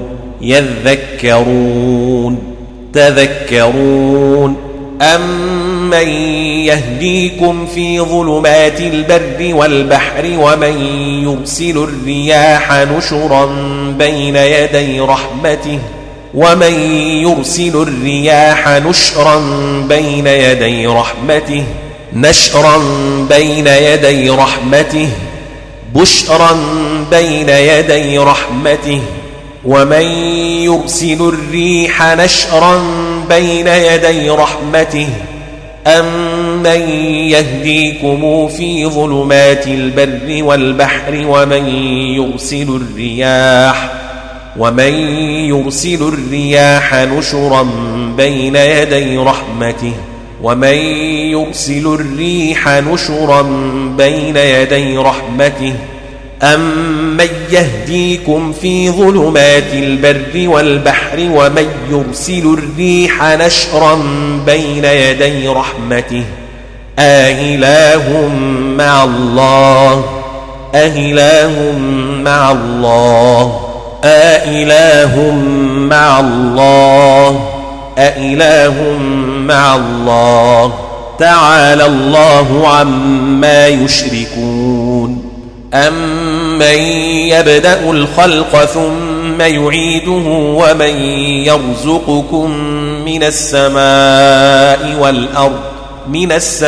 يذكرون تذكرون أمن يهديكم في ظلمات البر والبحر ومن يرسل الرياح نشرا بين يدي رحمته ومن يرسل الرياح نشرا بين يدي رحمته نشرا بين يدي رحمته بشرا بين يدي رحمته ومن يرسل الريح نشرا بين يدي رحمته أمن يهديكم في ظلمات البر والبحر ومن يرسل الرياح ومن يرسل الرياح نشرا بين يدي رحمته ومن يرسل الريح نشرا بين يدي رحمته أمن يهديكم في ظلمات البر والبحر ومن يرسل الريح نشرا بين يدي رحمته أإله مع الله أإله مع الله أإله مع الله أإله مع الله تعالى الله عما يشركون أمن يبدأ الخلق ثم يعيده ومن يرزقكم من السماء والأرض من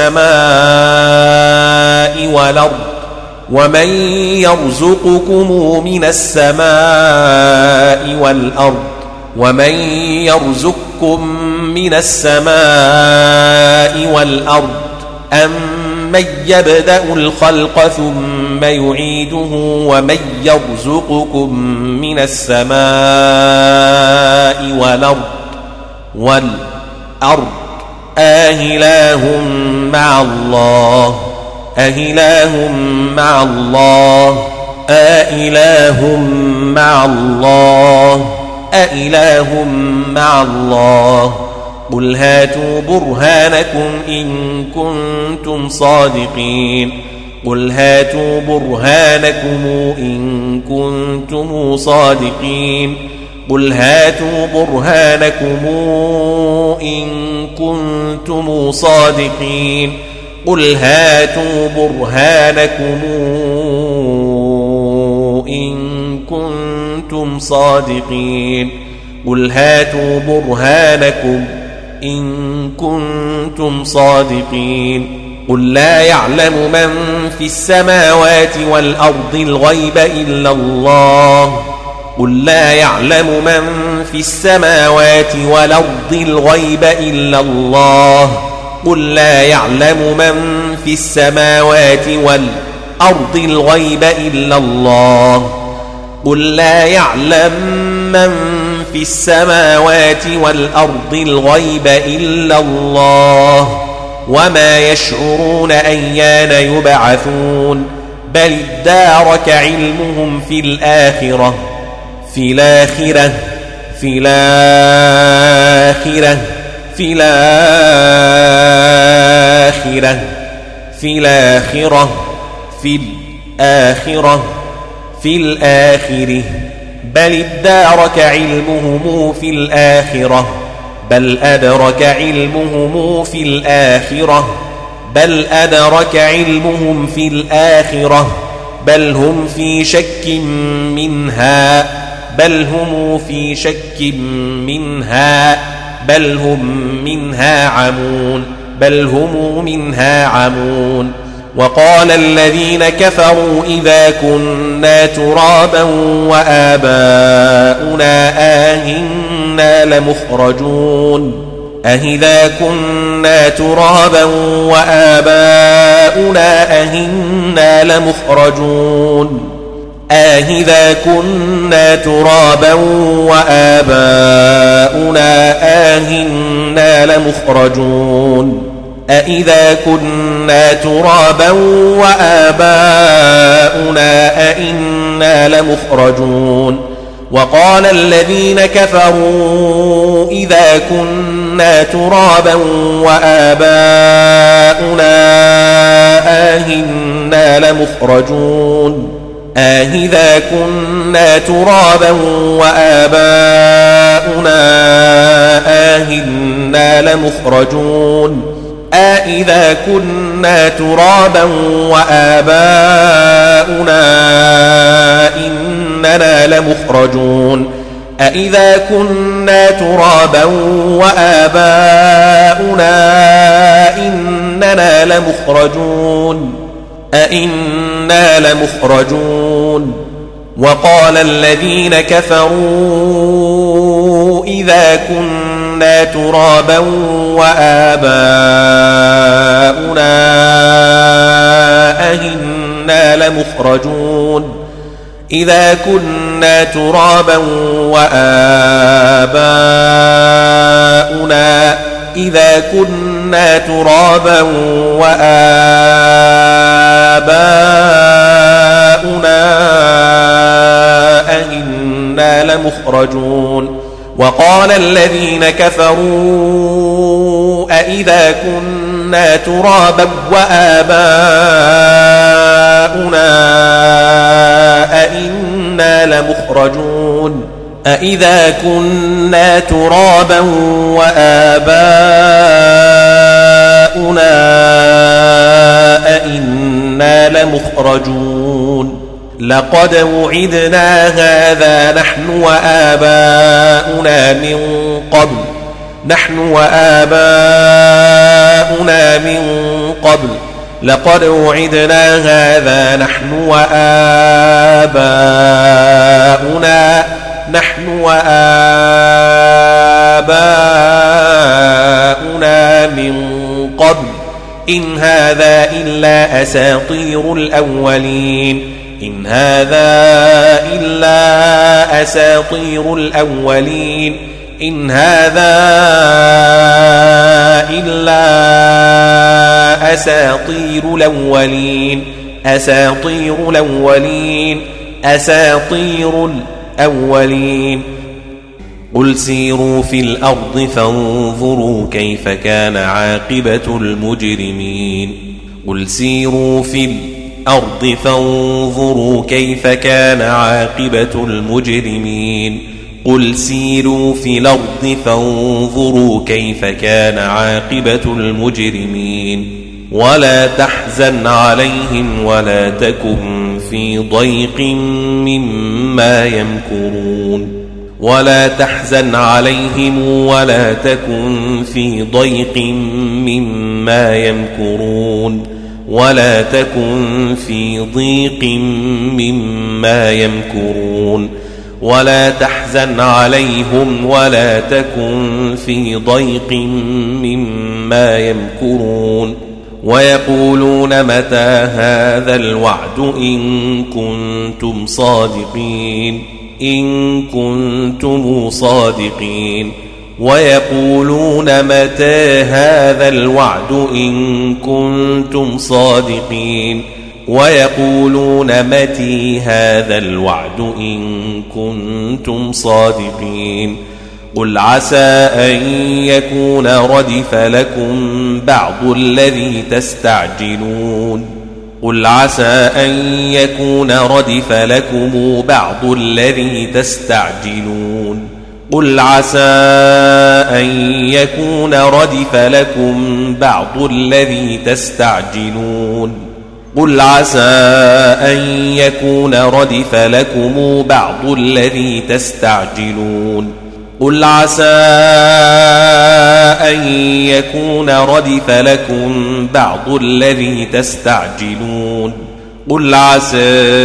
السماء والأرض ومن يرزقكم من السماء والأرض ومن يرزقكم من السماء والأرض أمن يبدأ الخلق ثم يعيده ومن يرزقكم من السماء والأرض والأرض أإله مع الله أإله مع الله أإله مع الله أإله مع الله قل هاتوا برهانكم إن كنتم صادقين قل هاتوا برهانكم إن كنتم صادقين قل هاتوا برهانكم إن كنتم صادقين قل هاتوا برهانكم إن كنتم صادقين قل هاتوا برهانكم إن كنتم صادقين قل لا يعلم من في السماوات والأرض الغيب إلا الله قل لا يعلم من في السماوات والأرض الغيب إلا الله قل لا يعلم من في السماوات والأرض الغيب إلا الله قل لا يعلم من في السماوات والأرض الغيب إلا الله وما يشعرون أيان يبعثون بل ادارك علمهم في الآخرة في الآخرة في الآخرة في الآخرة في الآخرة في الآخرة في الآخرة بل ادارك علمهم في الآخرة بل أدرك علمهم في الآخرة بل أدرك علمهم في الآخرة بل هم في شك منها بل هم في شك منها بل هم منها عمون بل هم منها عمون وقال الذين كفروا إذا كنا ترابا وآباؤنا آهنا لمخرجون أهذا كنا ترابا وآباؤنا أهنا لمخرجون أهذا كنا ترابا وآباؤنا آهنا لمخرجون أإذا كنا ترابا وآباؤنا أئنا لمخرجون وقال الذين كفروا إذا كنا ترابا وآباؤنا آئنا لمخرجون أإذا كنا ترابا وآباؤنا آئنا لمخرجون أإذا كنا ترابا وآباؤنا إننا لمخرجون أإذا كنا ترابا وآباؤنا إننا لمخرجون أإنا لمخرجون وقال الذين كفروا إذا كنا ترابا وآباؤنا أئنا لمخرجون إذا كنا ترابا وآباؤنا إذا كنا ترابا وآباؤنا أئنا لمخرجون وقال الذين كفروا أئذا كنا ترابا وآباؤنا أئنا لمخرجون أئذا كنا ترابا وآباؤنا أئنا لمخرجون لقد وعدنا هذا نحن وآباؤنا من قبل نحن وآباؤنا من قبل لقد وعدنا هذا نحن وآباؤنا نحن وآباؤنا من قبل إن هذا إلا أساطير الأولين إن هذا إلا أساطير الأولين إن هذا إلا أساطير الأولين أساطير الأولين أساطير الأولين قل سيروا في الأرض فانظروا كيف كان عاقبة المجرمين قل سيروا في الأرض فانظروا كيف كان عاقبة المجرمين قل سيروا في الأرض فانظروا كيف كان عاقبة المجرمين ولا تحزن عليهم ولا تكن في ضيق مما يمكرون ولا تحزن عليهم ولا تكن في ضيق مما يمكرون ولا تكن في ضيق مما يمكرون ولا تحزن عليهم ولا تكن في ضيق مما يمكرون ويقولون متى هذا الوعد إن كنتم صادقين إن كنتم صادقين ويقولون متى هذا الوعد إن كنتم صادقين ويقولون متى هذا الوعد إن كنتم صادقين قل عسى أن يكون ردف لكم بعض الذي تستعجلون قل عسى أن يكون ردف لكم بعض الذي تستعجلون قل عسى أن يكون ردف لكم بعض الذي تستعجلون قل عسى أن يكون ردف لكم بعض الذي تستعجلون قل عسى أن يكون ردف لكم بعض الذي تستعجلون قل عسى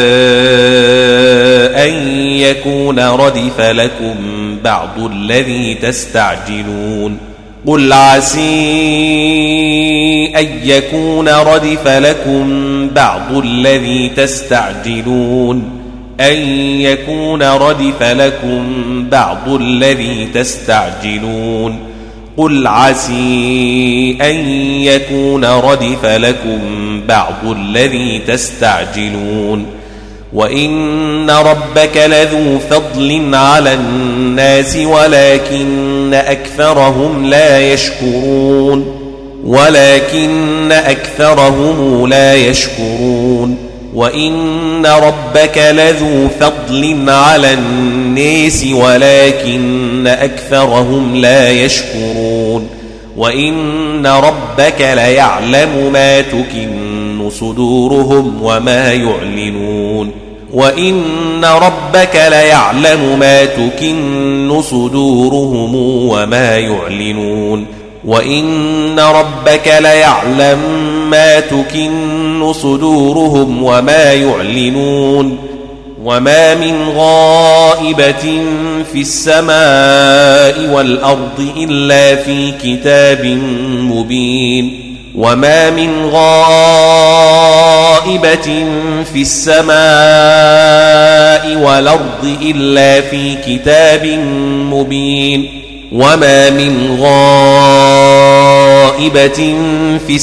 أن يكون ردف لكم بعض الذي تستعجلون قل عسى أن يكون ردف لكم بعض الذي تستعجلون أن يكون ردف لكم بعض الذي تستعجلون قل عسى أن يكون ردف لكم بعض الذي تستعجلون وإن ربك لذو فضل على الناس ولكن أكثرهم لا يشكرون ولكن أكثرهم لا يشكرون وإن ربك لذو فضل على الناس ولكن أكثرهم لا يشكرون وإن ربك ليعلم ما تكن صدورهم وما يعلنون وإن ربك ليعلم ما تكن صدورهم وما يعلنون وإن ربك ليعلم ما تكن صدورهم وما يعلنون وما من غائبة في السماء والأرض إلا في كتاب مبين وما من غائبة في السماء والأرض إلا في كتاب مبين وما من غائبة في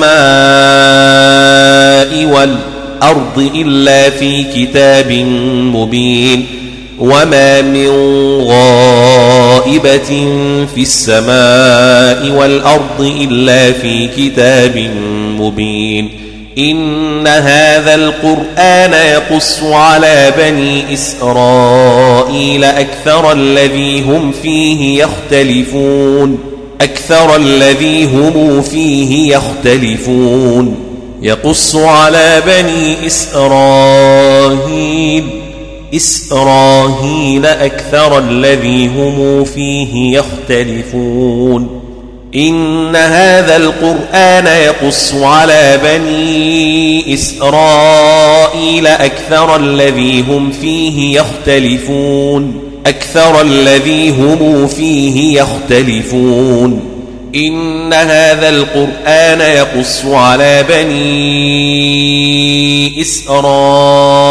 السماء والأرض إلا في كتاب مبين وما من غائبة في السماء والأرض إلا في كتاب مبين إن هذا القرآن يقص على بني إسرائيل أكثر الذي هم فيه يختلفون أكثر الذي هم فيه يختلفون يقص على بني إسرائيل إسرائيل أكثر الذي هم فيه يختلفون إن هذا القرآن يقص على بني إسرائيل أكثر الذي هم فيه يختلفون أكثر الذي هم فيه يختلفون إن هذا القرآن يقص على بني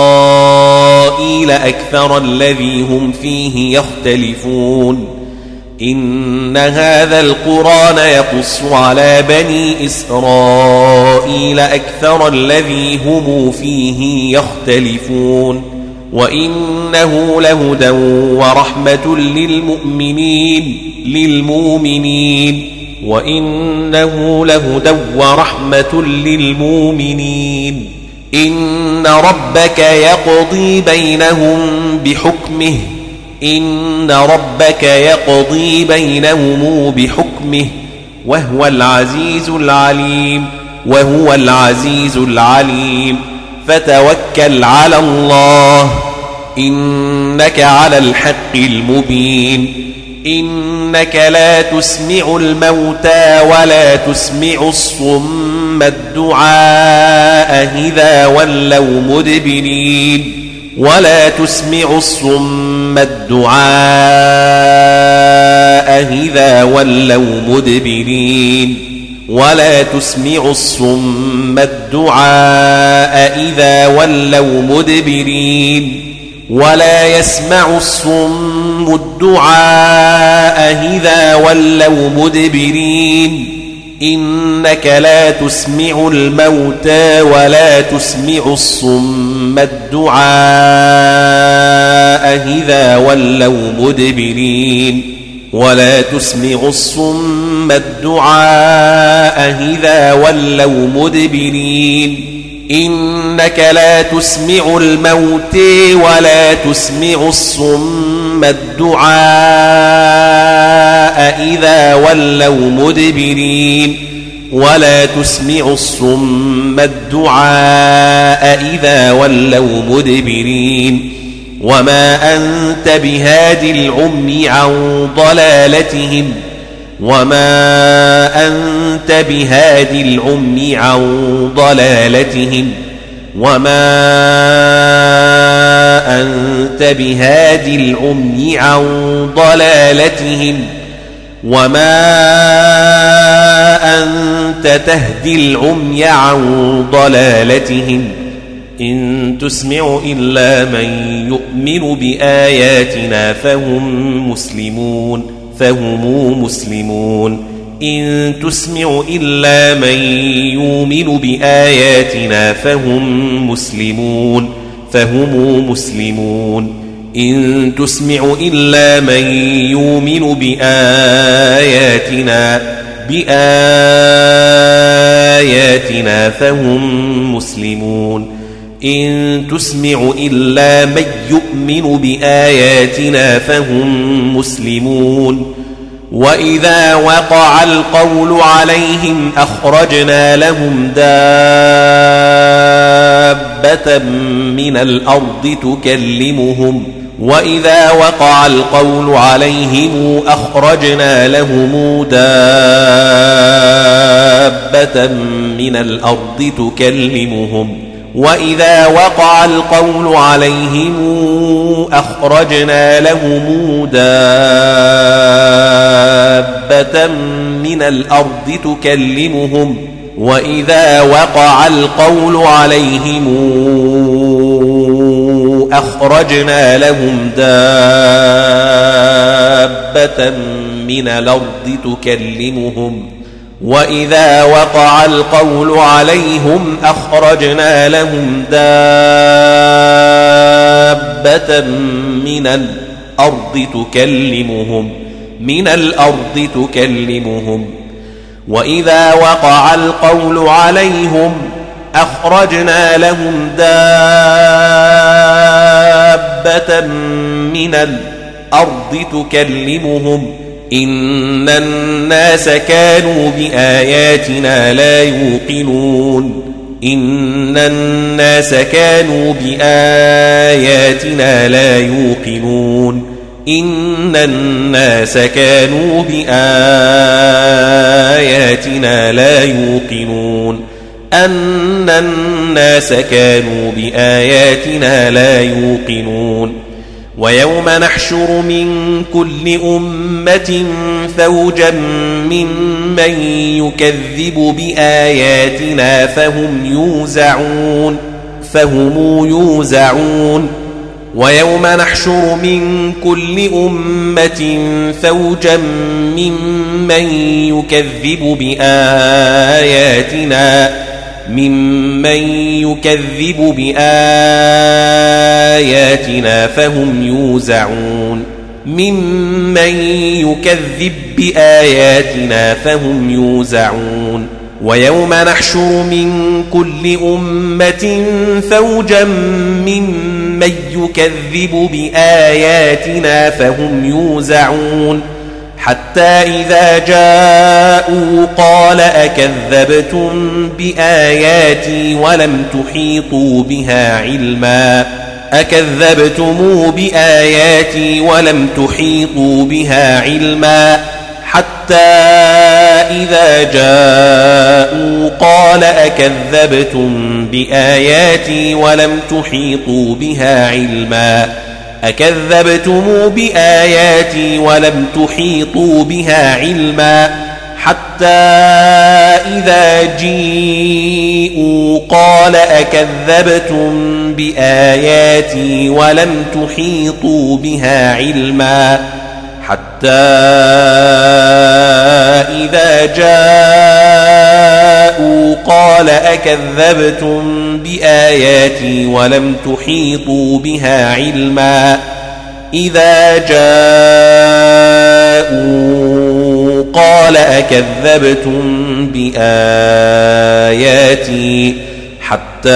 إسرائيل أكثر الذي هم فيه يختلفون إن هذا القرآن يقص على بني إسرائيل أكثر الذي هم فيه يختلفون وإنه لهدى ورحمة للمؤمنين للمؤمنين وإنه لهدى ورحمة للمؤمنين إن ربك يقضي بينهم بحكمه إن ربك يقضي بينهم بحكمه وهو العزيز العليم وهو العزيز العليم فتوكل على الله إنك على الحق المبين إنك لا تسمع الموتى ولا تسمع الصم الدعاء إذا ولوا مدبرين ولا تسمع الصم الدعاء إذا ولوا مدبرين ولا تسمع الصم الدعاء إذا ولوا مدبرين ولا يسمع الصم الدعاء إذا ولوا مدبرين إنك لا تسمع الموتى ولا تسمع الصم الدعاء إذا ولوا مدبرين ولا تسمع الصم الدعاء إذا ولوا مدبرين إنك لا تسمع الموتى ولا تسمع الصم الدعاء إذا ولوا مدبرين ولا تسمع الصم الدعاء إذا ولوا مدبرين وما أنت بهاد العمي عن ضلالتهم وما أنت بهاد العمي عن ضلالتهم وما أنت بهاد العمي عن ضلالتهم وما أنت تهدي العمي عن ضلالتهم إن تسمع إلا من يؤمن بآياتنا فهم مسلمون فهم مسلمون إن تسمع إلا من يؤمن بآياتنا فهم مسلمون فهم مسلمون إن تسمع إلا من يؤمن بآياتنا بآياتنا فهم مسلمون إن تسمع إلا من يؤمن بآياتنا فهم مسلمون وإذا وقع القول عليهم أخرجنا لهم دابة من الأرض تكلمهم وإذا وقع القول عليهم أخرجنا لهم دابة من الأرض تكلمهم وإذا وقع القول عليهم أخرجنا لهم دابة من الأرض تكلمهم وإذا وقع القول عليهم أخرجنا لهم دابة من الأرض تكلمهم وإذا وقع القول عليهم أخرجنا لهم دابة من الأرض تكلمهم من الأرض تكلمهم وإذا وقع القول عليهم أخرجنا لهم دابة من الأرض تكلمهم إن الناس كانوا بآياتنا لا يوقنون إن الناس كانوا بآياتنا لا يوقنون إن الناس كانوا بآياتنا لا يوقنون أن الناس كانوا بآياتنا لا يوقنون ويوم نحشر من كل أمة فوجا ممن يكذب بآياتنا فهم يوزعون فهم يوزعون ويوم نحشر من كل أمة فوجا ممن يكذب بآياتنا ممن يكذب بآياتنا فهم يوزعون ممن يكذب بآياتنا فهم يوزعون ويوم نحشر من كل أمة فوجا ممن يكذب بآياتنا فهم يوزعون حتى إذا جاءوا قال أكذبتم بآياتي ولم تحيطوا بها علما أكذبتم بآياتي ولم تحيطوا بها علما حتى إذا جاءوا قال أكذبتم بآياتي ولم تحيطوا بها علما أكذبتم بآياتي ولم تحيطوا بها علما حتى إذا جيءوا قال أكذبتم بآياتي ولم تحيطوا بها علما حتى إذا جاءوا قال أكذبتم بآياتي ولم تحيطوا بها علما إذا جاءوا قال أكذبتم بآياتي حتى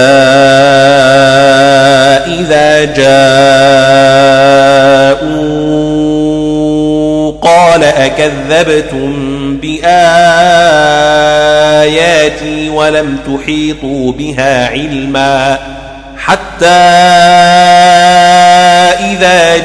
إذا جاءوا قال أكذبتم بآياتي ولم تحيطوا بها علما حتى إذا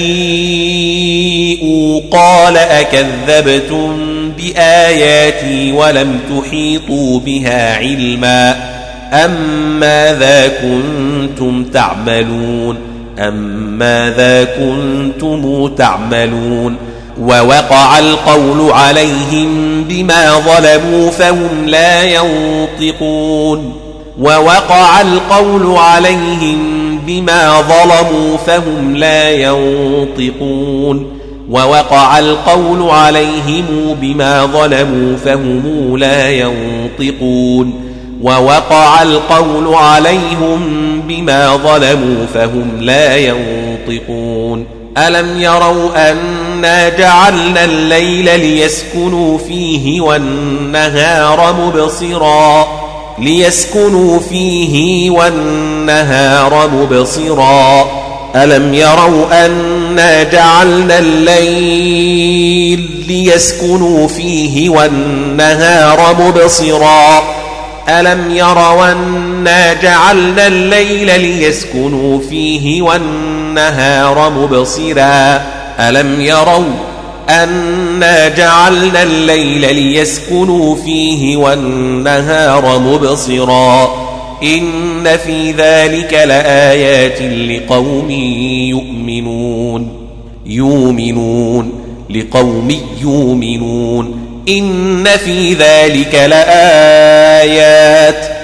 جيءوا قال أكذبتم بآياتي ولم تحيطوا بها علما أم ماذا كنتم تعملون أم ماذا كنتم تعملون ووقع القول عليهم بما ظلموا فهم لا ينطقون ووقع القول عليهم بما ظلموا فهم لا ينطقون ووقع القول عليهم بما ظلموا فهم لا ينطقون ووقع القول عليهم بما ظلموا فهم لا ينطقون ألم يروا أنا جعلنا الليل ليسكنوا فيه والنهار مبصرا ليسكنوا فيه والنهار مبصرا ألم يروا أنا جعلنا الليل ليسكنوا فيه والنهار مبصرا ألم يروا أنا جعلنا الليل ليسكنوا فيه والنهار مبصرا ألم يروا أنا جعلنا الليل ليسكنوا فيه والنهار مبصرا إن في ذلك لآيات لقوم يؤمنون يؤمنون لقوم يؤمنون إن في ذلك لآيات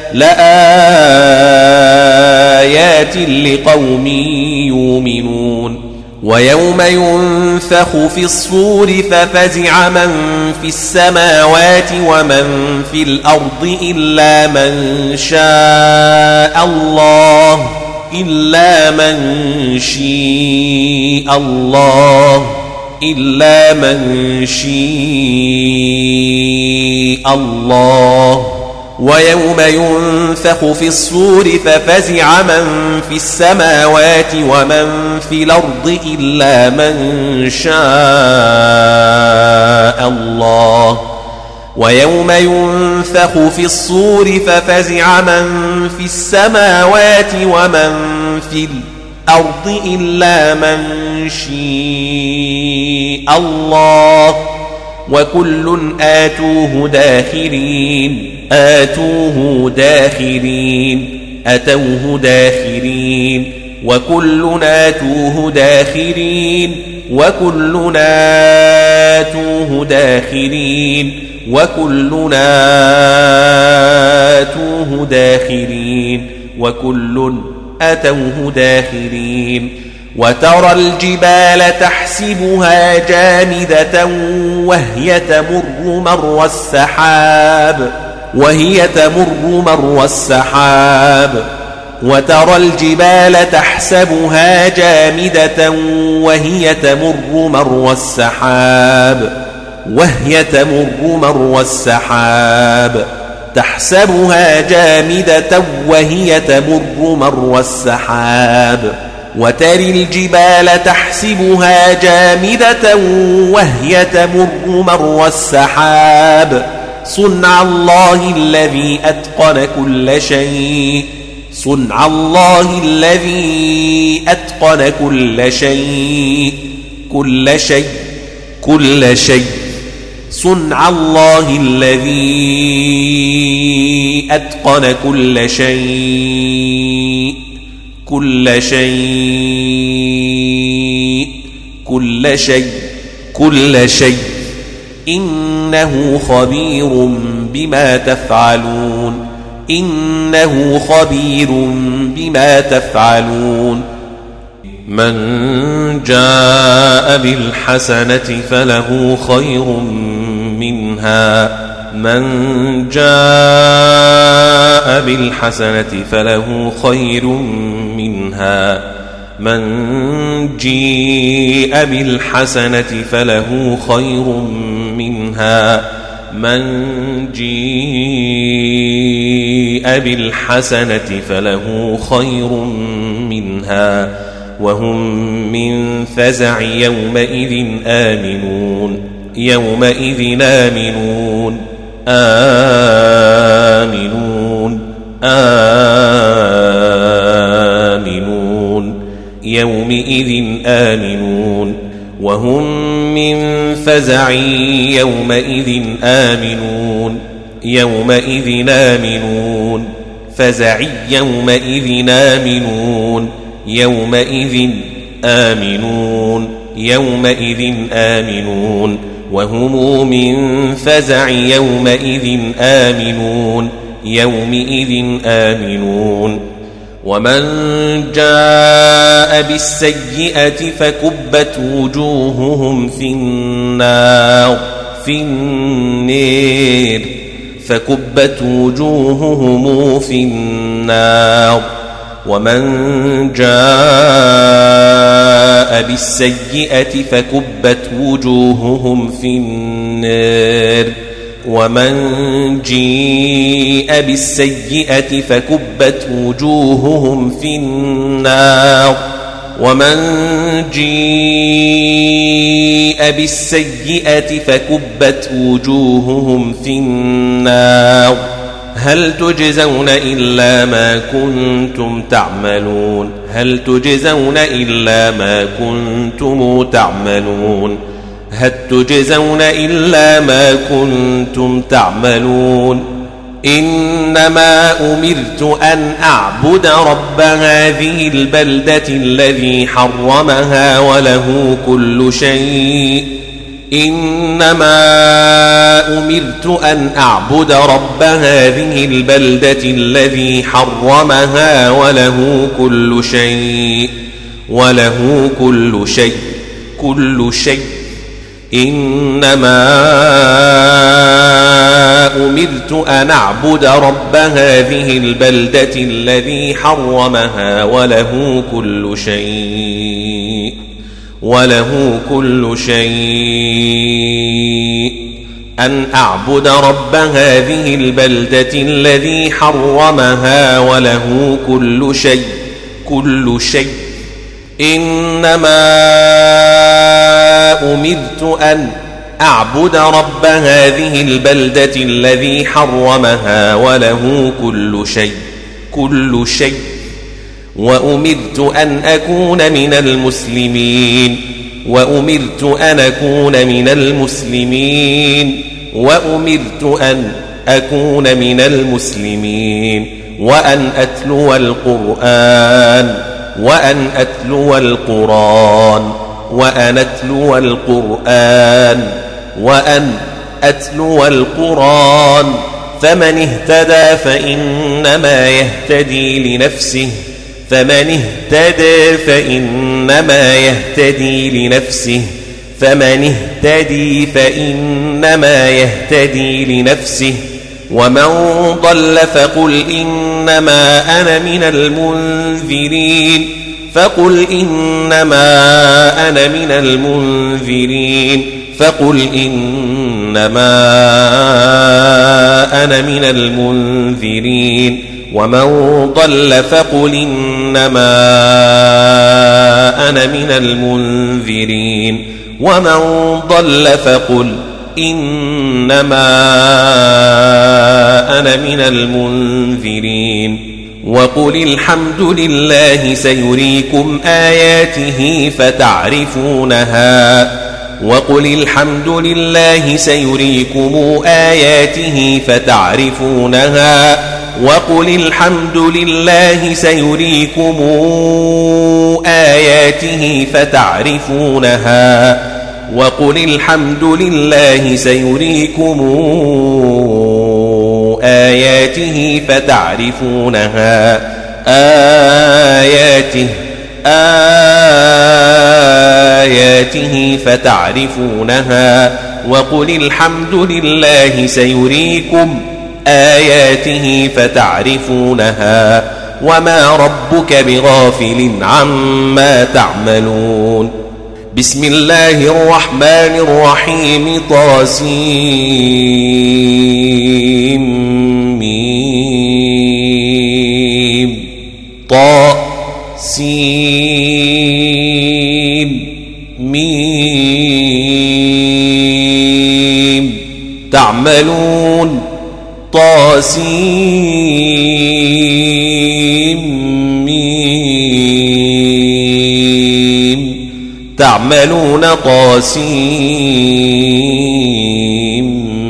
لآيات لقوم يؤمنون ويوم ينفخ في الصور ففزع من في السماوات ومن في الأرض إلا من شاء الله إلا من شاء الله إلا من شاء الله ويوم ينفخ في الصور ففزع من في السماوات ومن في الأرض إلا من شاء الله ويوم ينفخ في الصور ففزع من في السماوات ومن في الأرض إلا من شاء الله وكل آتوه داخرين آتوه داخرين أتوه داخرين وكل آتوه داخرين وكل آتوه داخرين وكل آتوه داخرين وكل أتوه داخرين وترى الجبال تحسبها جامدة وهي تمر مر السحاب وهي تمر مر السحاب وترى الجبال تحسبها جامدة وهي تمر مر السحاب وهي تمر مر السحاب تحسبها جامدة وهي تمر مر السحاب وترى الجبال تحسبها جامدة وهي تمر مر السحاب صنع الله الذي أتقن كل شيء صنع الله الذي أتقن كل شيء كل شيء كل شيء صنع الله الذي أتقن كل شيء كل شيء كل شيء كل شيء إنه خبير بما تفعلون إنه خبير بما تفعلون من جاء بالحسنة فله خير منها من جاء بالحسنة فله خير منها من جيء بالحسنة فله خير منها من جيء بالحسنة فله خير منها وهم من فزع يومئذ آمنون يومئذ آمنون آمنون آمنون يومئذ آمنون وهم من فزع يومئذ آمنون يومئذ آمنون فزع يومئذ آمنون يومئذ آمنون يومئذ آمنون وهم من فزع يومئذ آمنون يومئذ آمنون ومن جاء بالسيئة فكبت وجوههم في النار في النار فكبت وجوههم في النار ومن جاء بالسيئة فكبت وجوههم في النار ومن جيء بالسيئة فكبت وجوههم في النار ومن جيء بالسيئة فكبت وجوههم في النار هل تجزون إلا ما كنتم تعملون هل تجزون إلا ما كنتم تعملون هل تجزون إلا ما كنتم تعملون إنما أمرت أن أعبد رب هذه البلدة الذي حرمها وله كل شيء إنما أمرت أن أعبد رب هذه البلدة الذي حرمها وله كل شيء وله كل شيء كل شيء إنما أمرت أن أعبد رب هذه البلدة الذي حرمها وله كل شيء وله كل شيء أن أعبد رب هذه البلدة الذي حرمها وله كل شيء كل شيء إنما أمرت أن أعبد رب هذه البلدة الذي حرمها وله كل شيء كل شيء وأمرت أن أكون من المسلمين وأمرت أن أكون من المسلمين وأمرت أن أكون من المسلمين وأن أتلو القرآن وأن أتلو القرآن وأن أتلو القرآن وأن أتلو القرآن فمن اهتدى فإنما يهتدي لنفسه فمن اهتدى فإنما يهتدي لنفسه فمن اهتدي فإنما يهتدي لنفسه ومن ضل فقل إنما أنا من المنذرين فقل إنما أنا من المنذرين فقل إنما أنا من المنذرين ومن ضل فقل إنما أنا من المنذرين ومن ضل فقل إنما أنا من المنذرين وقل الحمد لله سيريكم آياته فتعرفونها وقل الحمد لله سيريكم آياته فتعرفونها وقل الحمد لله سيريكم آياته فتعرفونها وقل الحمد لله سيريكم آياته فتعرفونها آياته آياته فتعرفونها وقل الحمد لله سيريكم آياته فتعرفونها وما ربك بغافل عما تعملون بسم الله الرحمن الرحيم طاسيم ميم طاسيم ميم تعملون طاسيم ميم تعملون طاسيم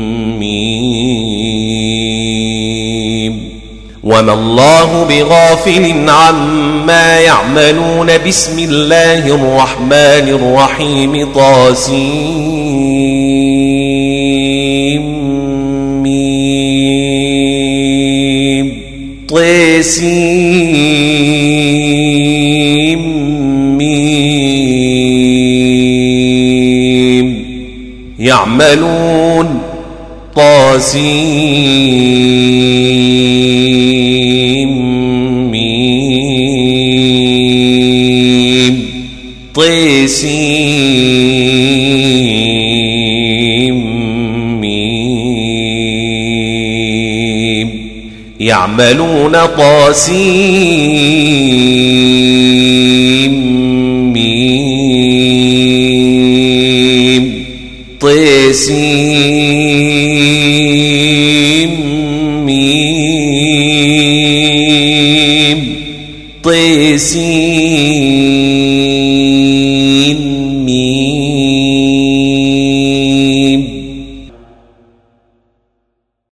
ميم وما الله بغافل عما يعملون بسم الله الرحمن الرحيم طاسيم طاسيم ميم يعملون طاسيم ميم طاسيم ميم يعملون طاسيم ميم طاسيم ميم طاسيم